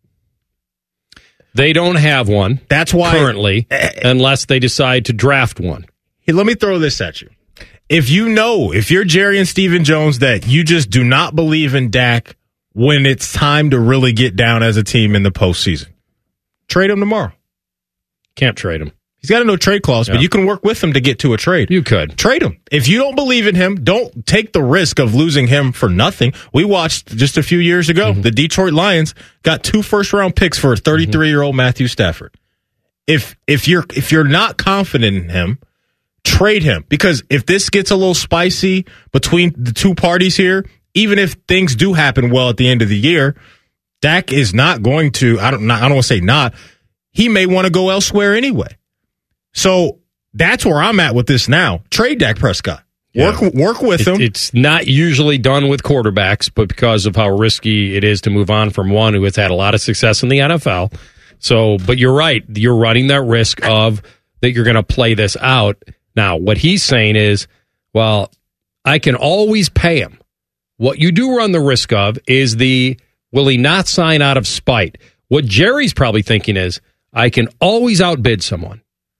They don't have one. That's why currently, unless they decide to draft one. Hey, let me throw this at you. If you're Jerry and Stephen Jones, that you just do not believe in Dak when it's time to really get down as a team in the postseason, trade him tomorrow. Can't trade him. He's got a no trade clause, but you can work with him to get to a trade. You could. Trade him. If you don't believe in him, don't take the risk of losing him for nothing. We watched just a few years ago, the Detroit Lions got 2 first-round picks for a 33-year-old Matthew Stafford. If you're not confident in him, trade him. Because if this gets a little spicy between the two parties here, even if things do happen well at the end of the year, Dak is not going to, I don't want to say not, he may want to go elsewhere anyway. So that's where I'm at with this now. Trade Dak Prescott. Work with him. It's not usually done with quarterbacks, but because of how risky it is to move on from one who has had a lot of success in the NFL. So, but you're right. You're running that risk of that you're going to play this out. Now, what he's saying is, well, I can always pay him. What you do run the risk of is will he not sign out of spite? What Jerry's probably thinking is, I can always outbid someone.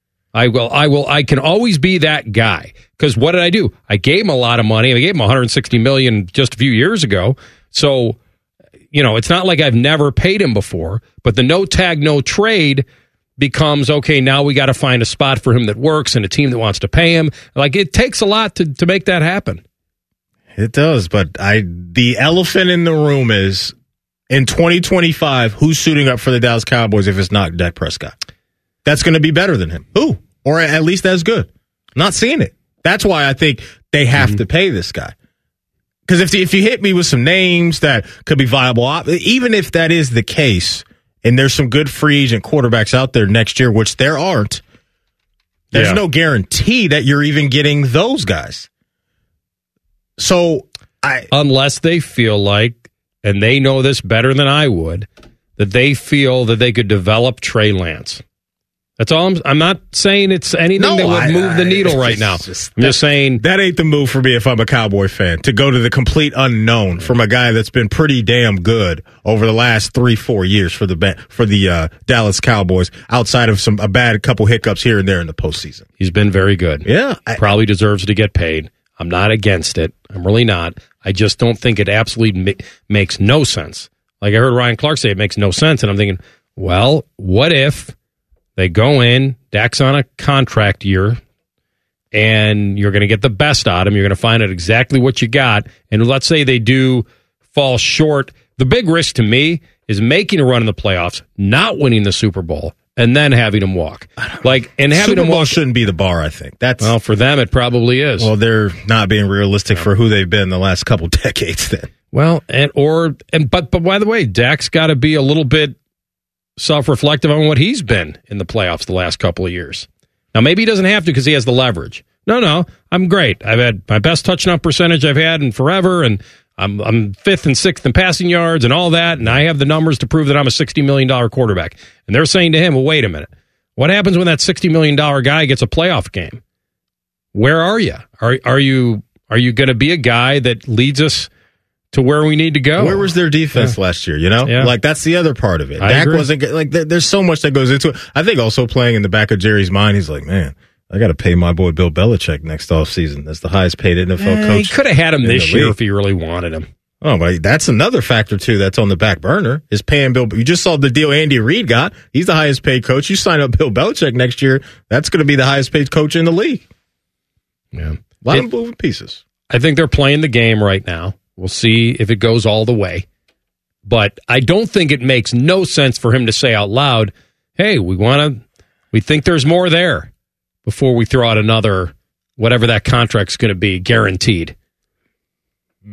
I can always be that guy. Because what did I do? I gave him a lot of money. I gave him $160 million just a few years ago. So, it's not like I've never paid him before. But the no tag, no trade becomes, okay, now we got to find a spot for him that works and a team that wants to pay him. Like, it takes a lot to make that happen. It does, but the elephant in the room is, in 2025, who's suiting up for the Dallas Cowboys if it's not Dak Prescott? That's going to be better than him. Who? Or at least as good. Not seeing it. That's why I think they have to pay this guy. Because if you hit me with some names that could be viable, even if that is the case, and there's some good free agent quarterbacks out there next year, which there aren't, there's no guarantee that you're even getting those guys. So, unless they feel like, and they know this better than I would, that they feel that they could develop Trey Lance. That's all. I'm not saying it's anything that would move the needle right now. I'm just saying that ain't the move for me if I'm a Cowboy fan, to go to the complete unknown from a guy that's been pretty damn good over the last 3-4 years for the Dallas Cowboys, outside of a bad couple hiccups here and there in the postseason. He's been very good. Yeah, probably deserves to get paid. I'm not against it. I'm really not. I just don't think it absolutely makes no sense. Like I heard Ryan Clark say, it makes no sense, and I'm thinking, well, what if they go in, Dak's on a contract year, and you're going to get the best out of him. You're going to find out exactly what you got. And let's say they do fall short. The big risk to me is making a run in the playoffs, not winning the Super Bowl, and then having him walk. Super Bowl shouldn't be the bar, I think. Well, for them, it probably is. Well, they're not being realistic for who they've been the last couple decades then. Well, but by the way, Dak's got to be a little bit self-reflective on what he's been in the playoffs the last couple of years. Now, maybe he doesn't have to because he has the leverage. No, I'm great. I've had my best touchdown percentage I've had in forever, and I'm 5th and 6th in passing yards and all that, and I have the numbers to prove that I'm a $60 million quarterback. And they're saying to him, well, wait a minute. What happens when that $60 million guy gets a playoff game? Where are you? Are you going to be a guy that leads us to where we need to go? Where was their defense last year, Like, that's the other part of it. Dak wasn't, like, there's so much that goes into it. I think also playing in the back of Jerry's mind, he's like, man, I got to pay my boy Bill Belichick next offseason. That's the highest paid NFL coach. He could have had him this year if he really wanted him. Oh, but that's another factor, too, that's on the back burner, is paying Bill. You just saw the deal Andy Reid got. He's the highest paid coach. You sign up Bill Belichick next year, that's going to be the highest paid coach in the league. Yeah. A lot of moving pieces. I think they're playing the game right now. We'll see if it goes all the way. But I don't think it makes no sense for him to say out loud, hey, we think there's more there before we throw out another, whatever that contract's going to be, guaranteed.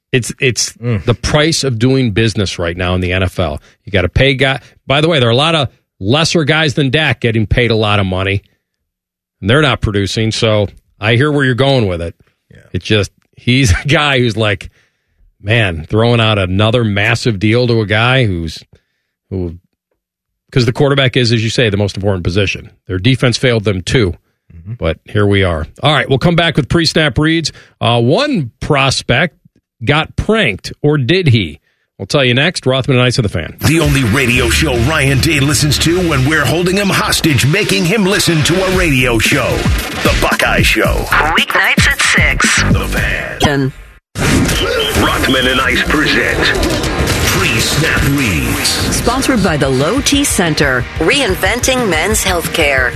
It's the price of doing business right now in the NFL. You got to pay guys. By the way, there are a lot of lesser guys than Dak getting paid a lot of money, and they're not producing. So I hear where you're going with it. Yeah. It's just he's a guy who's like, man, throwing out another massive deal to a guy who because the quarterback is, as you say, the most important position. Their defense failed them too. But here we are. All right, we'll come back with pre-snap reads. One prospect got pranked, or did he? We'll tell you next. Rothman and Ice of the Fan. The only radio show Ryan Day listens to when we're holding him hostage, making him listen to a radio show. The Buckeye Show. Weeknights at 6. The Fan. Rothman and Ice present Pre-Snap Reads. Sponsored by the Low T Center, reinventing men's healthcare.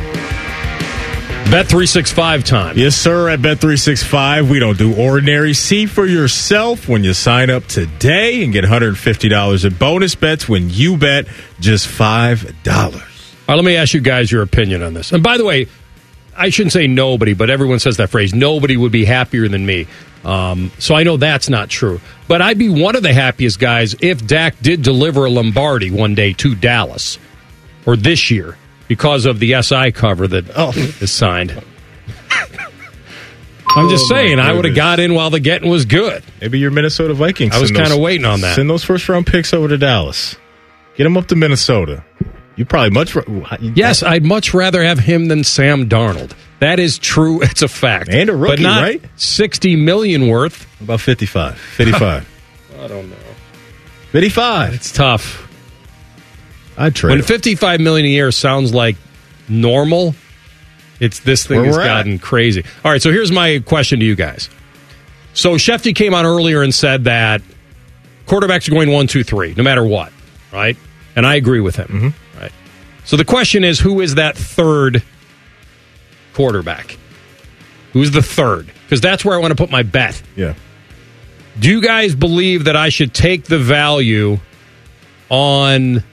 Bet365 time. Yes, sir. At Bet365, we don't do ordinary. See for yourself when you sign up today and get $150 in bonus bets when you bet just $5. All right, let me ask you guys your opinion on this. And by the way, I shouldn't say nobody, but everyone says that phrase. Nobody would be happier than me. So I know that's not true. But I'd be one of the happiest guys if Dak did deliver a Lombardi one day to Dallas, or this year, because of the SI cover that is signed. I'm just saying, I would have got in while the getting was good. Maybe your Minnesota Vikings. I was kind of waiting on that. Send those first-round picks over to Dallas. Get them up to Minnesota. You probably Yes, I'd much rather have him than Sam Darnold. That is true. It's a fact. And a rookie, but not right? $60 million worth. About 55. 55. I don't know. 55. It's tough. I'd trade when $55 million a year sounds like normal, it's this thing has gotten crazy. All right, so here's my question to you guys. So Shefty came on earlier and said that quarterbacks are going 1, 2, 3, no matter what, right? And I agree with him. Mm-hmm. Right. So the question is, who is that third quarterback? Who's the third? Because that's where I want to put my bet. Yeah. Do you guys believe that I should take the value on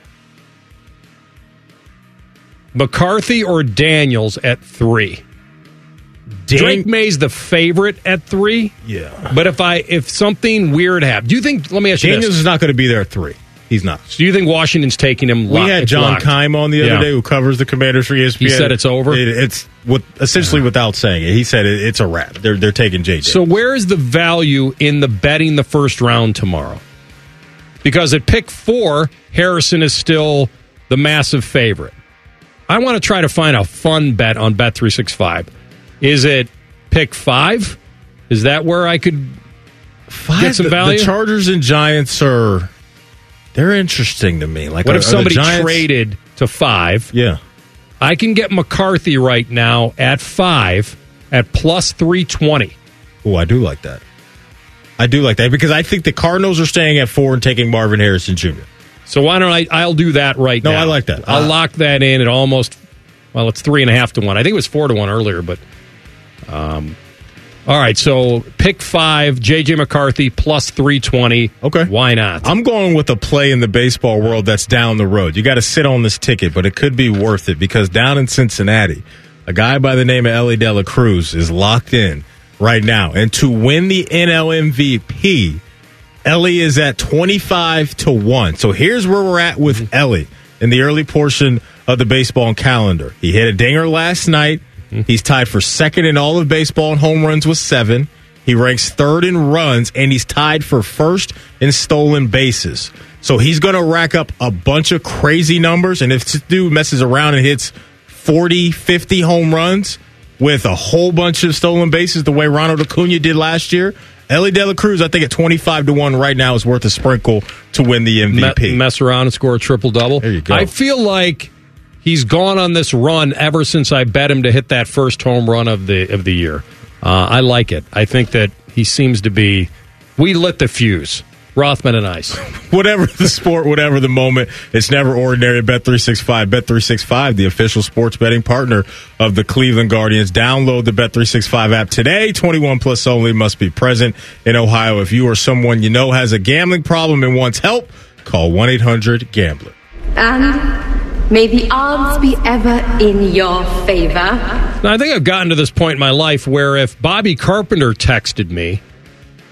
McCarthy or Daniels at 3? Drake May's the favorite at 3. Yeah. But if something weird happened, do you think, let me ask you Daniels is not going to be there at 3. He's not. So do you think Washington's taking him? We had John Keim on the other day, who covers the Commanders for ESPN. He said it's over? It's essentially without saying it. He said it's a wrap. They're taking JJ. So where is the value in the betting the first round tomorrow? Because at pick 4, Harrison is still the massive favorite. I want to try to find a fun bet on Bet365. Is it pick 5? Is that where I could get some value? The Chargers and Giants they're interesting to me. Like, what if somebody traded to 5? Yeah. I can get McCarthy right now at 5 at plus 320. Oh, I do like that. I do like that because I think the Cardinals are staying at 4 and taking Marvin Harrison Jr. So why don't I'll do that right now. No, I like that. I'll lock that in at almost, it's 3.5 to 1. I think it was 4 to 1 earlier, but all right, so pick 5, J.J. McCarthy, plus 320. Okay. Why not? I'm going with a play in the baseball world that's down the road. You got to sit on this ticket, but it could be worth it because down in Cincinnati, a guy by the name of Elly De La Cruz is locked in right now. And to win the NL MVP, Elly is at 25 to 1. So here's where we're at with Elly in the early portion of the baseball calendar. He hit a dinger last night. He's tied for second in all of baseball in home runs with 7. He ranks third in runs, and he's tied for first in stolen bases. So he's going to rack up a bunch of crazy numbers, and if this dude messes around and hits 40, 50 home runs with a whole bunch of stolen bases the way Ronald Acuna did last year, Elly De La Cruz, I think at 25 to 1 right now is worth a sprinkle to win the MVP. Mess around and score a triple-double. There you go. I feel like he's gone on this run ever since I bet him to hit that first home run of the year. I like it. I think that he seems to be. We lit the fuse. Rothman and Ice. Whatever the sport, whatever the moment, it's never ordinary. Bet365. Bet365, the official sports betting partner of the Cleveland Guardians. Download the Bet365 app today. 21 plus only, must be present in Ohio. If you or someone you know has a gambling problem and wants help, call 1-800-GAMBLER. And may the odds be ever in your favor. Now, I think I've gotten to this point in my life where if Bobby Carpenter texted me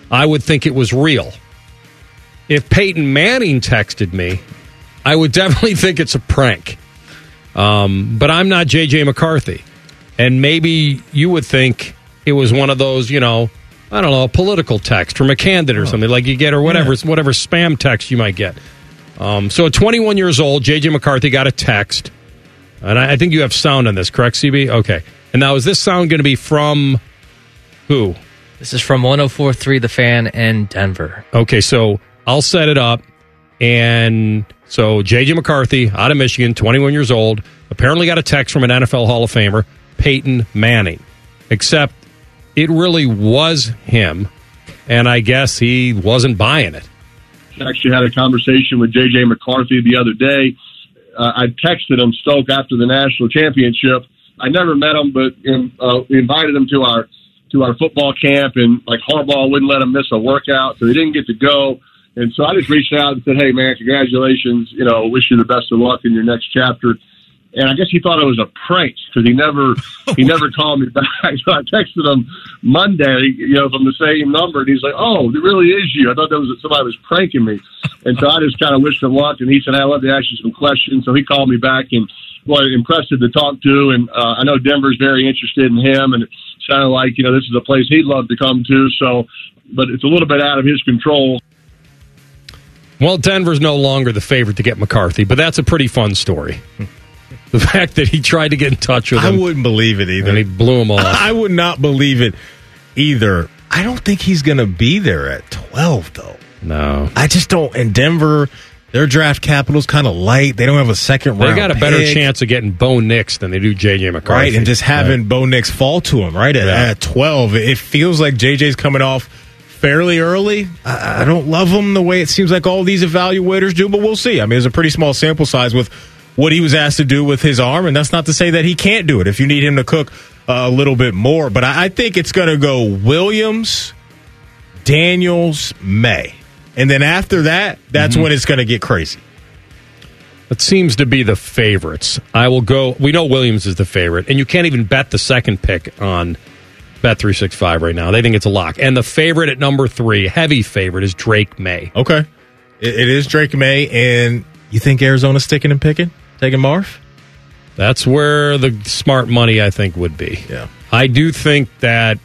I would think it was real. If Peyton Manning texted me, I would definitely think it's a prank. But I'm not J.J. McCarthy. And maybe you would think it was one of those, I don't know, a political text from a candidate or something like you get, or whatever spam text you might get. So at 21 years old, J.J. McCarthy got a text. And I think you have sound on this, correct, CB? Okay. And now, is this sound going to be from who? This is from 104.3 The Fan in Denver. Okay, so I'll set it up. And so J.J. McCarthy, out of Michigan, 21 years old, apparently got a text from an NFL Hall of Famer, Peyton Manning. Except it really was him, and I guess he wasn't buying it. I actually had a conversation with J.J. McCarthy the other day. I texted him, Stoke, after the national championship. I never met him, but we invited him to our football camp, and like Harbaugh wouldn't let him miss a workout, so he didn't get to go. And so I just reached out and said, "Hey, man, congratulations! Wish you the best of luck in your next chapter." And I guess he thought it was a prank because he never called me back. So I texted him Monday, from the same number, and he's like, "Oh, it really is you. I thought somebody was pranking me." And so I just kind of wished him luck. And he said, "Hey, I'd love to ask you some questions." So he called me back and impressive to talk to. And I know Denver's very interested in him, and it sounded like this is a place he'd love to come to. So, but it's a little bit out of his control. Well, Denver's no longer the favorite to get McCarthy, but that's a pretty fun story. The fact that he tried to get in touch with him. I wouldn't believe it either. And he blew him off. I would not believe it either. I don't think he's going to be there at 12, though. No. I just don't. In Denver, their draft capital's kind of light. They don't have a second round. They got a better chance of getting Bo Nix than they do J.J. McCarthy. Right, and just having Bo Nix fall to him, right, at 12. It feels like J.J.'s coming off fairly early. I don't love him the way it seems like all these evaluators do, but we'll see. I mean, there's a pretty small sample size with what he was asked to do with his arm, and that's not to say that he can't do it if you need him to cook a little bit more. But I think it's going to go Williams, Daniels, May. And then after that, that's when it's going to get crazy. That seems to be the favorites. I will go. We know Williams is the favorite, and you can't even bet the second pick on Bet365 right now. They think it's a lock. And the favorite at number 3, heavy favorite, is Drake May. Okay. It is Drake May, and you think Arizona's sticking and picking? Taking Marv? That's where the smart money, I think, would be. Yeah. I do think that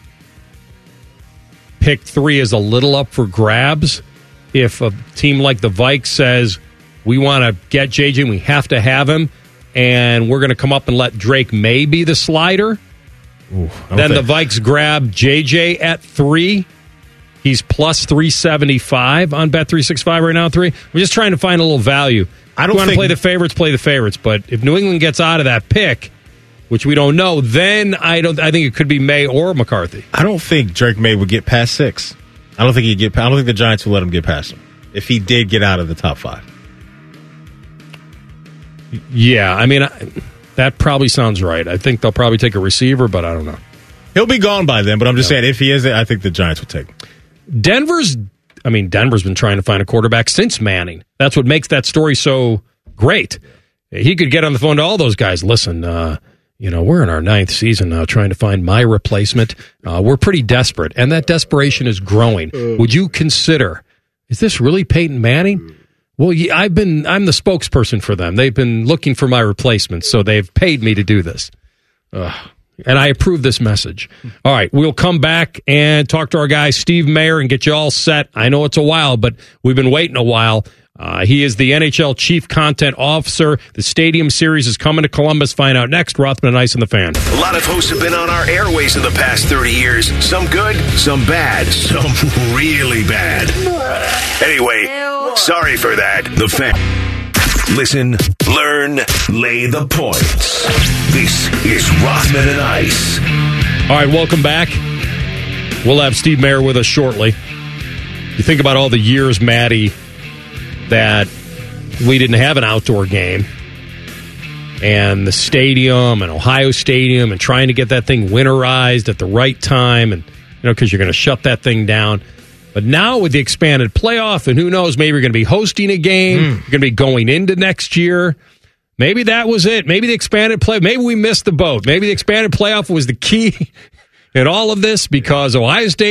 pick 3 is a little up for grabs. If a team like the Vikes says, we want to get JJ and we have to have him, and we're going to come up and let Drake May be the slider, then the Vikes grab JJ at 3. He's plus 375 on Bet365 right now. 3. We're just trying to find a little value. I don't want to think play the favorites. But if New England gets out of that pick, which we don't know, then I think it could be May or McCarthy. I don't think Drake May would get past 6. I don't think the Giants will let him get past him if he did get out of the top 5. Yeah, I mean, that probably sounds right. I think they'll probably take a receiver, but I don't know. He'll be gone by then, but I'm just saying, if he is there, I think the Giants will take him. Denver's been trying to find a quarterback since Manning. That's what makes that story so great. He could get on the phone to all those guys. Listen, we're in our 9th season now trying to find my replacement. We're pretty desperate, and that desperation is growing. Would you consider, is this really Peyton Manning? Well, I'm the spokesperson for them. They've been looking for my replacement, so they've paid me to do this. And I approve this message. All right, we'll come back and talk to our guy, Steve Mayer, and get you all set. I know it's a while, but we've been waiting a while. He is the NHL Chief Content Officer. The Stadium Series is coming to Columbus. Find out next. Rothman and Ice on the Fan. A lot of hosts have been on our airways in the past 30 years. Some good, some bad, some really bad. Anyway, sorry for that. The Fan. Listen, learn, lay the points. This is Rothman and Ice. All right, welcome back. We'll have Steve Mayer with us shortly. You think about all the years, Maddie, that we didn't have an outdoor game, and the stadium and Ohio Stadium, and trying to get that thing winterized at the right time, and because you're going to shut that thing down. But now with the expanded playoff, and who knows, maybe you're going to be hosting a game, you're going to be going into next year. Maybe that was it. Maybe the expanded play. Maybe we missed the boat. Maybe the expanded playoff was the key in all of this, because Ohio State's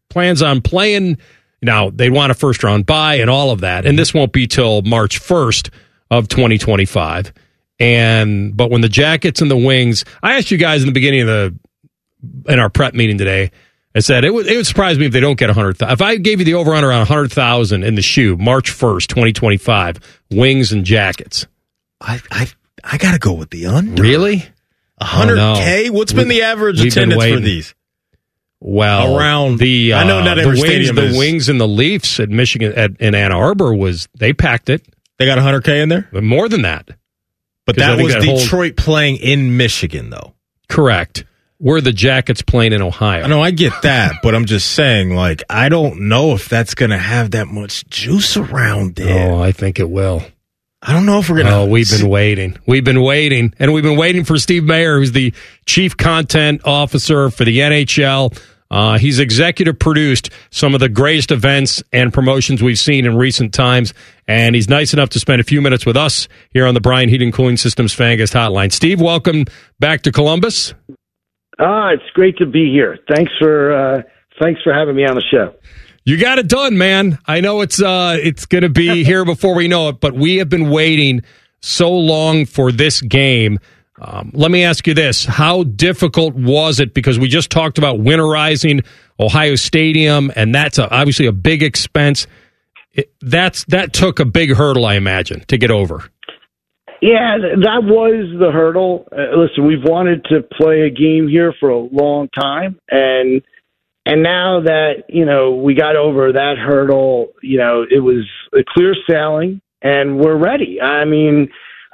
plans on playing. Now, they want a first-round bye and all of that, and this won't be till March 1st of 2025. But when the Jackets and the Wings, I asked you guys in the beginning in our prep meeting today, I said it would surprise me if they don't get 100,000. If I gave you the over-under on 100,000 in the shoe, March 1st, 2025, Wings and Jackets. I got to go with the under. Really? 100K? What's been the average attendance for these? Well, around the I know not every stadium is. The Wings and the Leafs at Michigan in Ann Arbor they packed it. They got 100K in there? More than that. But that was Detroit playing in Michigan, though. Correct. We're the Jackets playing in Ohio. I know, I get that, but I'm just saying, like, I don't know if that's going to have that much juice around it. Oh, I think it will. I don't know if we're going to. Oh, we've been waiting. And we've been waiting for Steve Mayer, who's the chief content officer for the NHL. He's executive produced some of the greatest events and promotions we've seen in recent times, and he's nice enough to spend a few minutes with us here on the Brian Heating Cooling Systems Fangas Hotline. Steve, welcome back to Columbus. It's great to be here. Thanks for having me on the show. You got it done, man. I know it's going to be here before we know it, but we have been waiting so long for this game. Let me ask you this. How difficult was it? Because we just talked about winterizing Ohio Stadium, and that's obviously a big expense. That took a big hurdle, I imagine, to get over. Yeah, that was the hurdle. Listen, we've wanted to play a game here for a long time, and now that, we got over that hurdle, it was a clear sailing, and we're ready. I mean,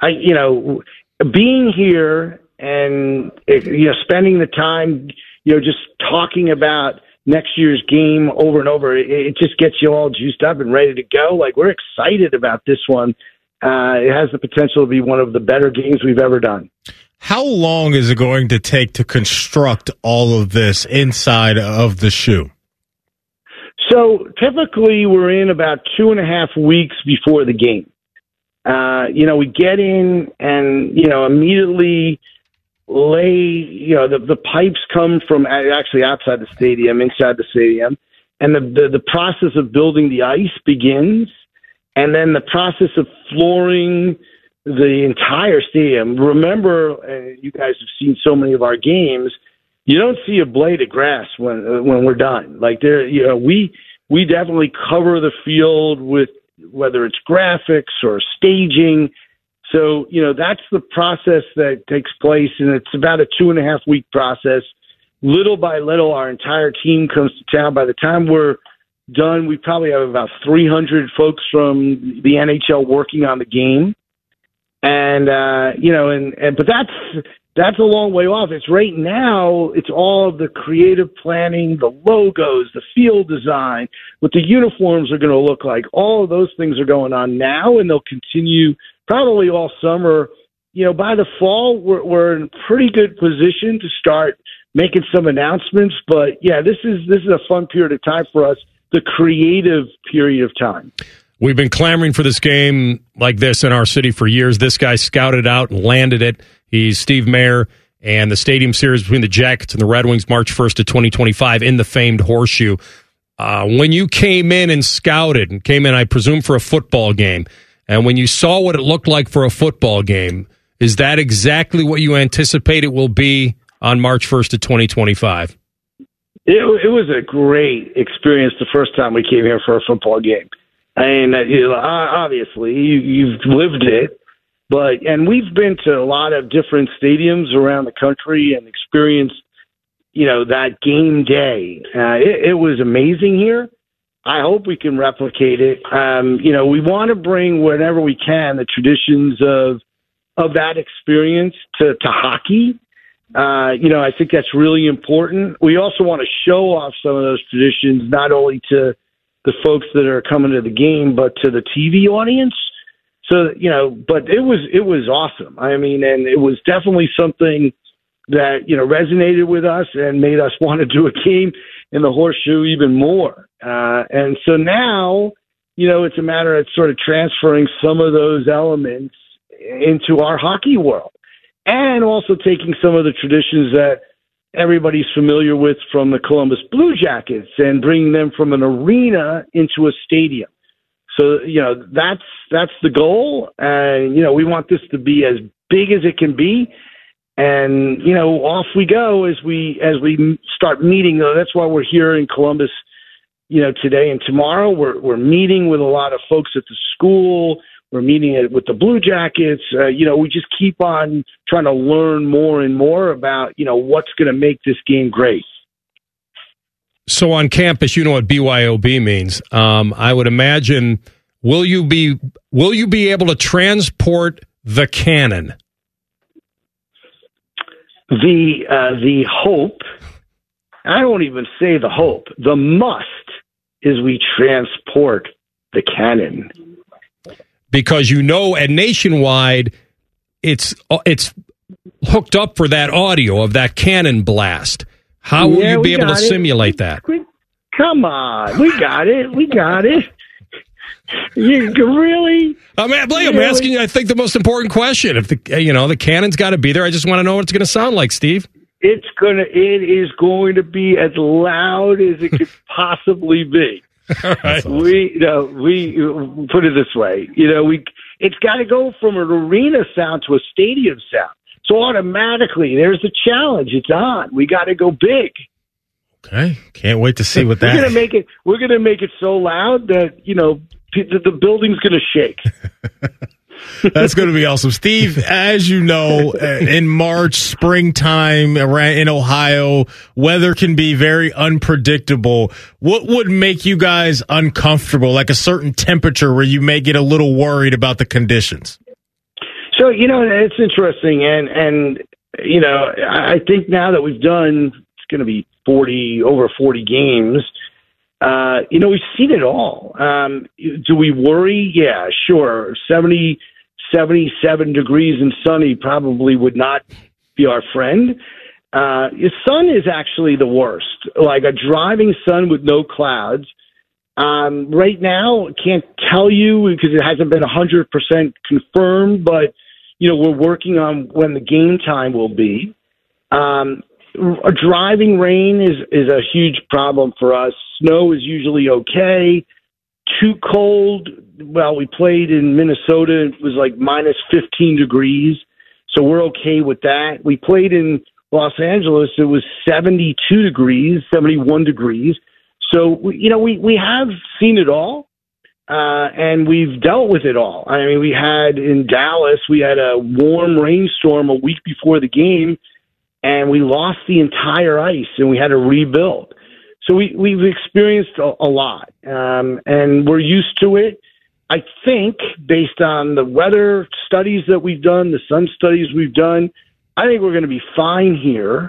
being here and, spending the time, just talking about next year's game over and over, it just gets you all juiced up and ready to go. Like, we're excited about this one. It has the potential to be one of the better games we've ever done. How long is it going to take to construct all of this inside of the shoe? So typically we're in about 2.5 weeks before the game. We get in and, immediately lay, the pipes come from actually outside the stadium, inside the stadium. And the process of building the ice begins. And then the process of flooring the entire stadium. Remember, you guys have seen so many of our games, you don't see a blade of grass when we're done. Like we definitely cover the field with whether it's graphics or staging. So, that's the process that takes place, and it's about a 2.5 week process. Little by little, our entire team comes to town. By the time we're done, we probably have about 300 folks from the NHL working on the game. And, but that's a long way off. It's right now, it's all of the creative planning, the logos, the field design, what the uniforms are going to look like. All of those things are going on now, and they'll continue probably all summer. By the fall, we're in a pretty good position to start making some announcements. But yeah, this is a fun period of time for us, the creative period of time. We've been clamoring for this game like this in our city for years. This guy scouted out and landed it. He's Steve Mayer, and the stadium series between the Jackets and the Red Wings, March 1st of 2025 in the famed Horseshoe. When you came in and scouted, and came in, I presume, for a football game, and when you saw what it looked like for a football game, is that exactly what you anticipate it will be on March 1st of 2025? It was a great experience the first time we came here for a football game. I mean, obviously, you've lived it, and we've been to a lot of different stadiums around the country and experienced, that game day. It was amazing here. I hope we can replicate it. We want to bring, whenever we can, the traditions of that experience to hockey. I think that's really important. We also want to show off some of those traditions, not only to the folks that are coming to the game, but to the TV audience. So, but it was awesome. I mean, and it was definitely something that, resonated with us and made us want to do a game in the Horseshoe even more. And so now, it's a matter of sort of transferring some of those elements into our hockey world, and also taking some of the traditions that everybody's familiar with from the Columbus Blue Jackets and bringing them from an arena into a stadium. So, that's the goal. And, we want this to be as big as it can be. And, off we go as we start meeting. That's why we're here in Columbus, today and tomorrow. We're meeting with a lot of folks at the school. We're meeting with the Blue Jackets. We just keep on trying to learn more and more about, what's going to make this game great. So on campus, you know what BYOB means. I would imagine, will you be able to transport the cannon? The hope, I won't even say the hope, the must is we transport the cannon. Because at Nationwide, it's hooked up for that audio of that cannon blast. How will you be able to simulate that? Come on, we got it. You really? I'm asking you, I think, the most important question. If the cannon's got to be there, I just want to know what it's going to sound like, Steve. It is going to be as loud as it could possibly be. All right. We put it this way. It's got to go from an arena sound to a stadium sound. So automatically, there's the challenge. It's on. We got to go big. Okay, can't wait to see what that. We're gonna make it so loud that the building's gonna shake. That's going to be awesome. Steve, as you know, in March, springtime in Ohio, weather can be very unpredictable. What would make you guys uncomfortable, like a certain temperature where you may get a little worried about the conditions? So, it's interesting. And I think now that we've done, it's going to be over 40 games, we've seen it all. Do we worry? Yeah, sure. 77 degrees and sunny probably would not be our friend. The sun is actually the worst, like a driving sun with no clouds. Right now, can't tell you because it hasn't been 100% confirmed, but, we're working on when the game time will be. A driving rain is a huge problem for us. Snow is usually okay. Too cold. Well, we played in Minnesota. It was like minus 15 degrees. So we're okay with that. We played in Los Angeles. It was 72 degrees, 71 degrees. So, we have seen it all. And we've dealt with it all. I mean, we had in Dallas, we had a warm rainstorm a week before the game, and we lost the entire ice, and we had to rebuild. So we've experienced a lot, and we're used to it. I think, based on the weather studies that we've done, the sun studies we've done, I think we're going to be fine here.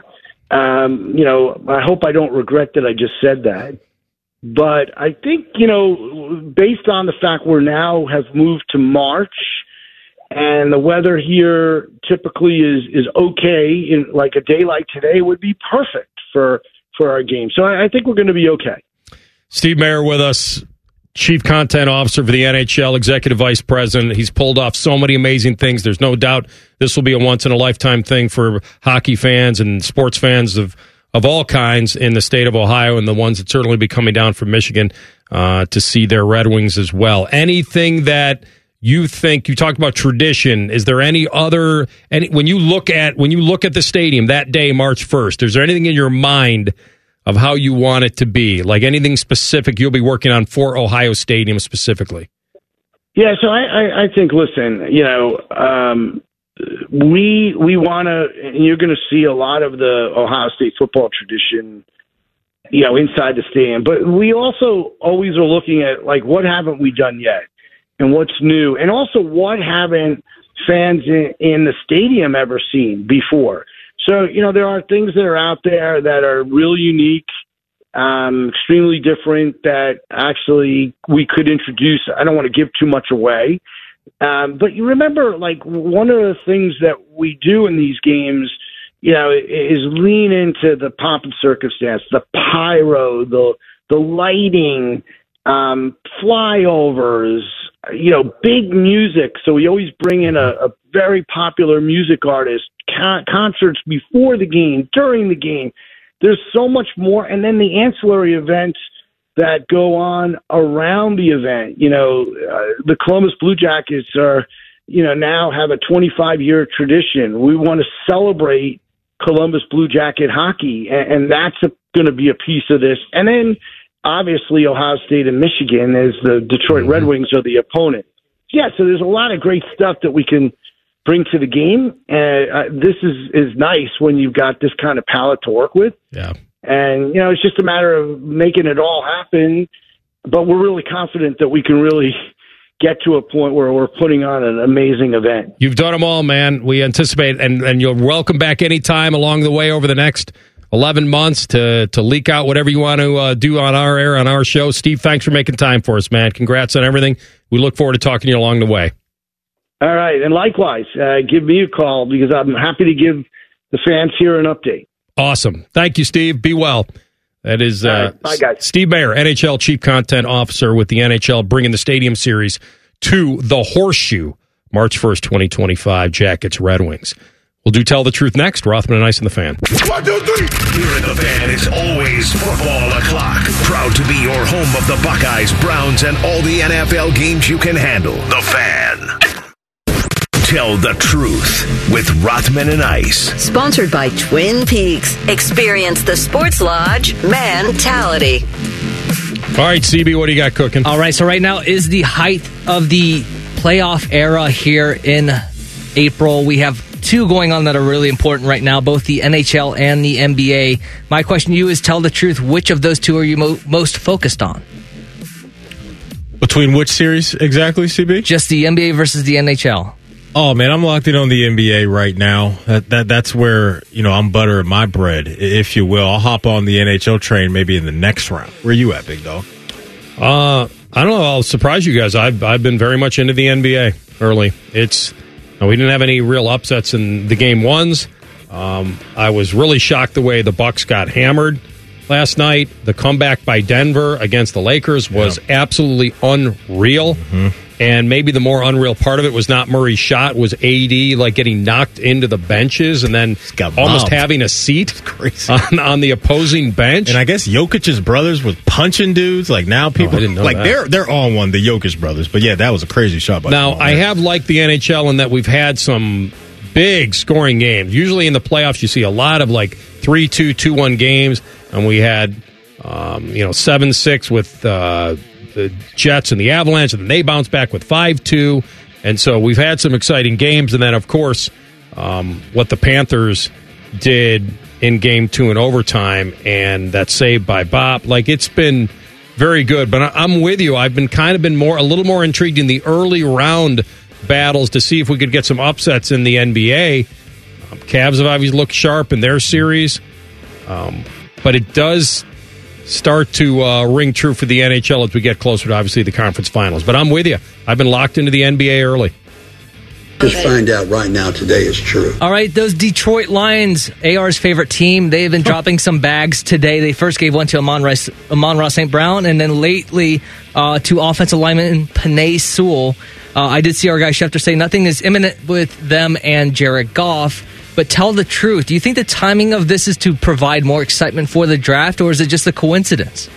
I hope I don't regret that I just said that. But I think, based on the fact we're now have moved to March, and the weather here typically is okay, in like a day like today would be perfect for our game. So I think we're going to be okay. Steve Mayer with us, Chief Content Officer for the NHL, Executive Vice President. He's pulled off so many amazing things. There's no doubt this will be a once-in-a-lifetime thing for hockey fans and sports fans of all kinds in the state of Ohio, and the ones that certainly be coming down from Michigan to see their Red Wings as well. Anything that you think, you talked about tradition, is there any when you look at the stadium that day, March 1st, is there anything in your mind of how you want it to be? Like anything specific you'll be working on for Ohio Stadium specifically? Yeah, so I think, listen, we want to, and you're going to see a lot of the Ohio State football tradition, inside the stadium. But we also always are looking at, like, what haven't we done yet? And what's new? And also, what haven't fans in the stadium ever seen before? So, there are things that are out there that are really unique, extremely different, that actually we could introduce. I don't want to give too much away. But you remember, like, one of the things that we do in these games, is lean into the pomp and circumstance, the pyro, the lighting, flyovers, big music. So we always bring in a very popular music artist, concerts before the game, during the game. There's so much more. And then the ancillary events that go on around the event. The Columbus Blue Jackets are, now have a 25-year tradition. We want to celebrate Columbus Blue Jacket hockey, and that's going to be a piece of this. And then, obviously, Ohio State and Michigan, as the Detroit Red Wings are the opponent. Yeah, so there's a lot of great stuff that we can bring to the game. This is nice when you've got this kind of palette to work with. Yeah. And, it's just a matter of making it all happen. But we're really confident that we can really get to a point where we're putting on an amazing event. You've done them all, man. We anticipate, and you're welcome back anytime along the way over the next 11 months to leak out whatever you want to do on our air, on our show. Steve, thanks for making time for us, man. Congrats on everything. We look forward to talking to you along the way. All right. And likewise, give me a call because I'm happy to give the fans here an update. Awesome. Thank you, Steve. Be well. That is bye, guys. Steve Mayer, NHL Chief Content Officer with the NHL, bringing the Stadium Series to the Horseshoe, March 1st, 2025, Jackets, Red Wings. We'll do Tell the Truth next. Rothman and Ice and the Fan. 1, 2, 3. Here at the Fan, it's always football o'clock. Proud to be your home of the Buckeyes, Browns, and all the NFL games you can handle. The Fan. Tell the Truth with Rothman and Ice. Sponsored by Twin Peaks. Experience the Sports Lodge mentality. All right, CB, what do you got cooking? All right, so right now is the height of the playoff era here in April. We have two going on that are really important right now, both the NHL and the NBA. My question to you is, tell the truth, which of those two are you most focused on? Between which series exactly, CB? Just the NBA versus the NHL. Oh, man, I'm locked in on the NBA right now. That's where, I'm buttering my bread, if you will. I'll hop on the NHL train maybe in the next round. Where you at, big dog? I don't know. I'll surprise you guys. I've been very much into the NBA early. We didn't have any real upsets in the game ones. I was really shocked the way the Bucks got hammered last night. The comeback by Denver against the Lakers was absolutely unreal. Mm-hmm. And maybe the more unreal part of it was not Murray's shot, was AD getting knocked into the benches and then almost having a seat on the opposing bench. And I guess Jokic's brothers was punching dudes. Now people I didn't know that. they're on one, the Jokic brothers. But yeah, that was a crazy shot by Now, I have liked the NHL in that we've had some big scoring games. Usually in the playoffs you see a lot of 3-2, 2-1 games, and we had 7-6 with the Jets and the Avalanche, and then they bounced back with 5-2. And so we've had some exciting games. And then, of course, what the Panthers did in Game 2 in overtime and that save by Bob, it's been very good. But I'm with you. I've been a little more intrigued in the early round battles to see if we could get some upsets in the NBA. Cavs have obviously looked sharp in their series. But it does start to ring true for the NHL as we get closer to, obviously, the conference finals. But I'm with you. I've been locked into the NBA early. Just find out right now today is true. All right, those Detroit Lions, AR's favorite team, they've been dropping some bags today. They first gave one to Amon-Ra St. Brown, and then lately to offensive lineman Penei Sewell. I did see our guy Schefter say nothing is imminent with them and Jared Goff. But tell the truth. Do you think the timing of this is to provide more excitement for the draft, or is it just a coincidence?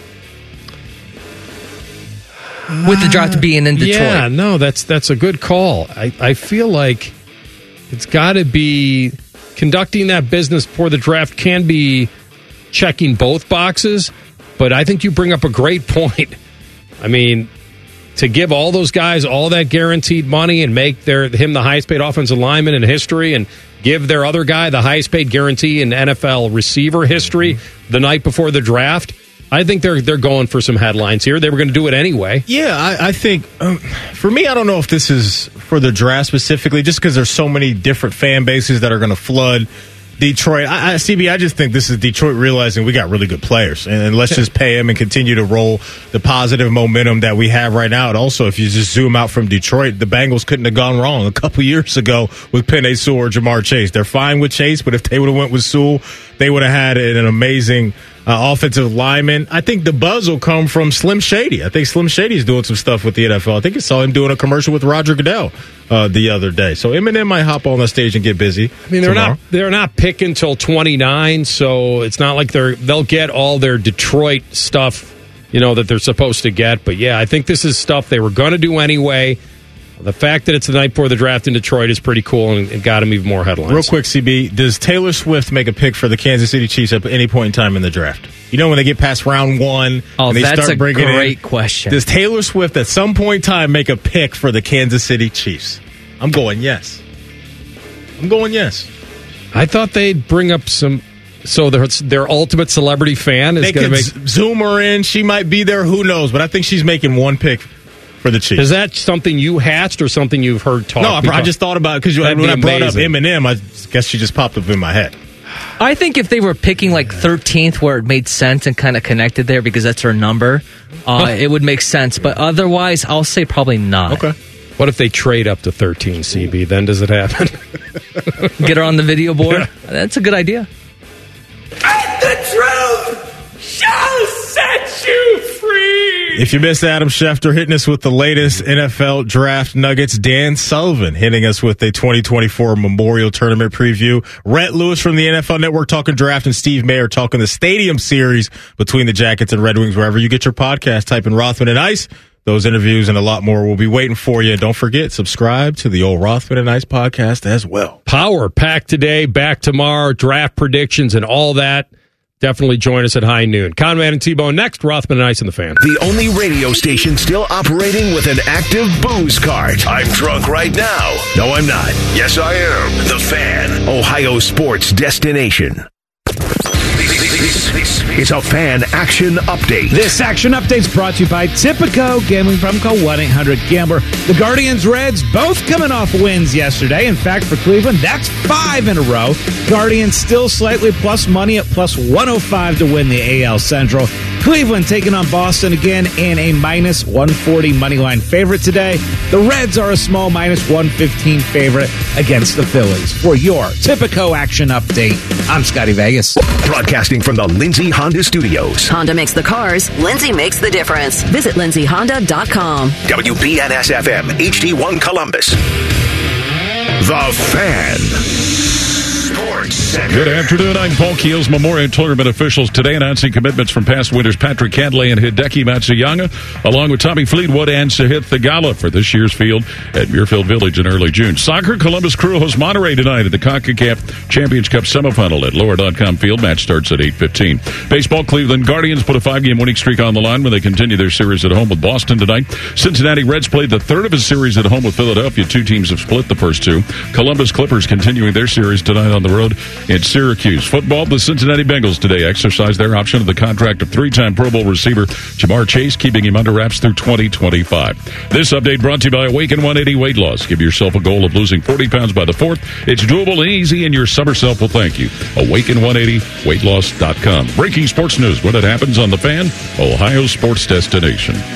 With the draft being in Detroit. Yeah, no, that's a good call. I feel like it's got to be conducting that business before the draft can be checking both boxes, but I think you bring up a great point. I mean, to give all those guys all that guaranteed money and make him the highest paid offensive lineman in history and give their other guy the highest paid guarantee in NFL receiver history the night before the draft, I think they're going for some headlines here. They were going to do it anyway. Yeah, I think, for me, I don't know if this is for the draft specifically, just because there's so many different fan bases that are going to flood Detroit. CB, I just think this is Detroit realizing we got really good players, and let's just pay them and continue to roll the positive momentum that we have right now. And also, if you just zoom out from Detroit, the Bengals couldn't have gone wrong a couple years ago with Penei Sewell or Jamar Chase. They're fine with Chase, but if they would have went with Sewell, they would have had an amazing offensive linemen. I think the buzz will come from Slim Shady. I think Slim Shady is doing some stuff with the NFL. I think I saw him doing a commercial with Roger Goodell the other day. So Eminem might hop on the stage and get busy. I mean, they're not picking until 29, so it's not like they'll get all their Detroit stuff, that they're supposed to get. But yeah, I think this is stuff they were going to do anyway. The fact that it's the night before the draft in Detroit is pretty cool and got him even more headlines. Real quick, CB, does Taylor Swift make a pick for the Kansas City Chiefs at any point in time in the draft? When they get past round 1, and they that's start bringing a great question. Does Taylor Swift at some point in time make a pick for the Kansas City Chiefs? I'm going yes. I thought they'd bring up some. So their ultimate celebrity fan is going to make zoom her in. She might be there. Who knows? But I think she's making one pick for the Chiefs. Is that something you hatched or something you've heard talk? No, I just thought about it because when I brought up Eminem, I guess she just popped up in my head. I think if they were picking 13th where it made sense and kind of connected there because that's her number, it would make sense. But otherwise, I'll say probably not. Okay. What if they trade up to 13, CB? Then does it happen? Get her on the video board? Yeah. That's a good idea. And the truth shall set you free. If you missed Adam Schefter hitting us with the latest NFL draft nuggets, Dan Sullivan hitting us with a 2024 Memorial Tournament preview, Rhett Lewis from the NFL Network talking draft, and Steve Mayer talking the Stadium Series between the Jackets and Red Wings. Wherever you get your podcast, type in Rothman and Ice. Those interviews and a lot more will be waiting for you. Don't forget, subscribe to the old Rothman and Ice podcast as well. Power pack today, back tomorrow, draft predictions and all that. Definitely join us at high noon. Conrad and T-Bone next, Rothman and Ice in the Fan. The only radio station still operating with an active booze cart. I'm drunk right now. No, I'm not. Yes, I am. The Fan, Ohio sports destination. This is a Fan Action Update. This Action Update is brought to you by Tipico. Gambling problem, call 1-800-GAMBLER. The Guardians-Reds both coming off wins yesterday. In fact, for Cleveland, that's 5 in a row. Guardians still slightly plus money at plus 105 to win the AL Central. Cleveland taking on Boston again in a minus 140 moneyline favorite today. The Reds are a small minus 115 favorite against the Phillies. For your Tipico Action Update, I'm Scotty Vegas. Broadcasting from the Lindsay Honda Studios. Honda makes the cars. Lindsay makes the difference. Visit lindsayhonda.com. WBNS-FM, HD1 Columbus. The Fan. Good afternoon. I'm Paul Keels. Memorial Tournament officials today announcing commitments from past winners Patrick Cantlay and Hideki Matsuyama, along with Tommy Fleetwood and Sahith Thagala for this year's field at Muirfield Village in early June. Soccer, Columbus Crew hosts Monterey tonight at the CONCACAF Champions Cup semifinal at Lower.com Field. Match starts at 8:15. Baseball, Cleveland Guardians put a 5-game winning streak on the line when they continue their series at home with Boston tonight. Cincinnati Reds played the third of a series at home with Philadelphia. 2 teams have split the first 2. Columbus Clippers continuing their series tonight on the road in Syracuse. Football, the Cincinnati Bengals today exercise their option of the contract of 3-time Pro Bowl receiver Jamar Chase, keeping him under wraps through 2025. This update brought to you by Awaken 180 Weight Loss. Give yourself a goal of losing 40 pounds by the 4th. It's doable and easy, and your summer self will thank you. Awaken180weightloss.com. Breaking sports news when it happens on The Fan, Ohio sports destination.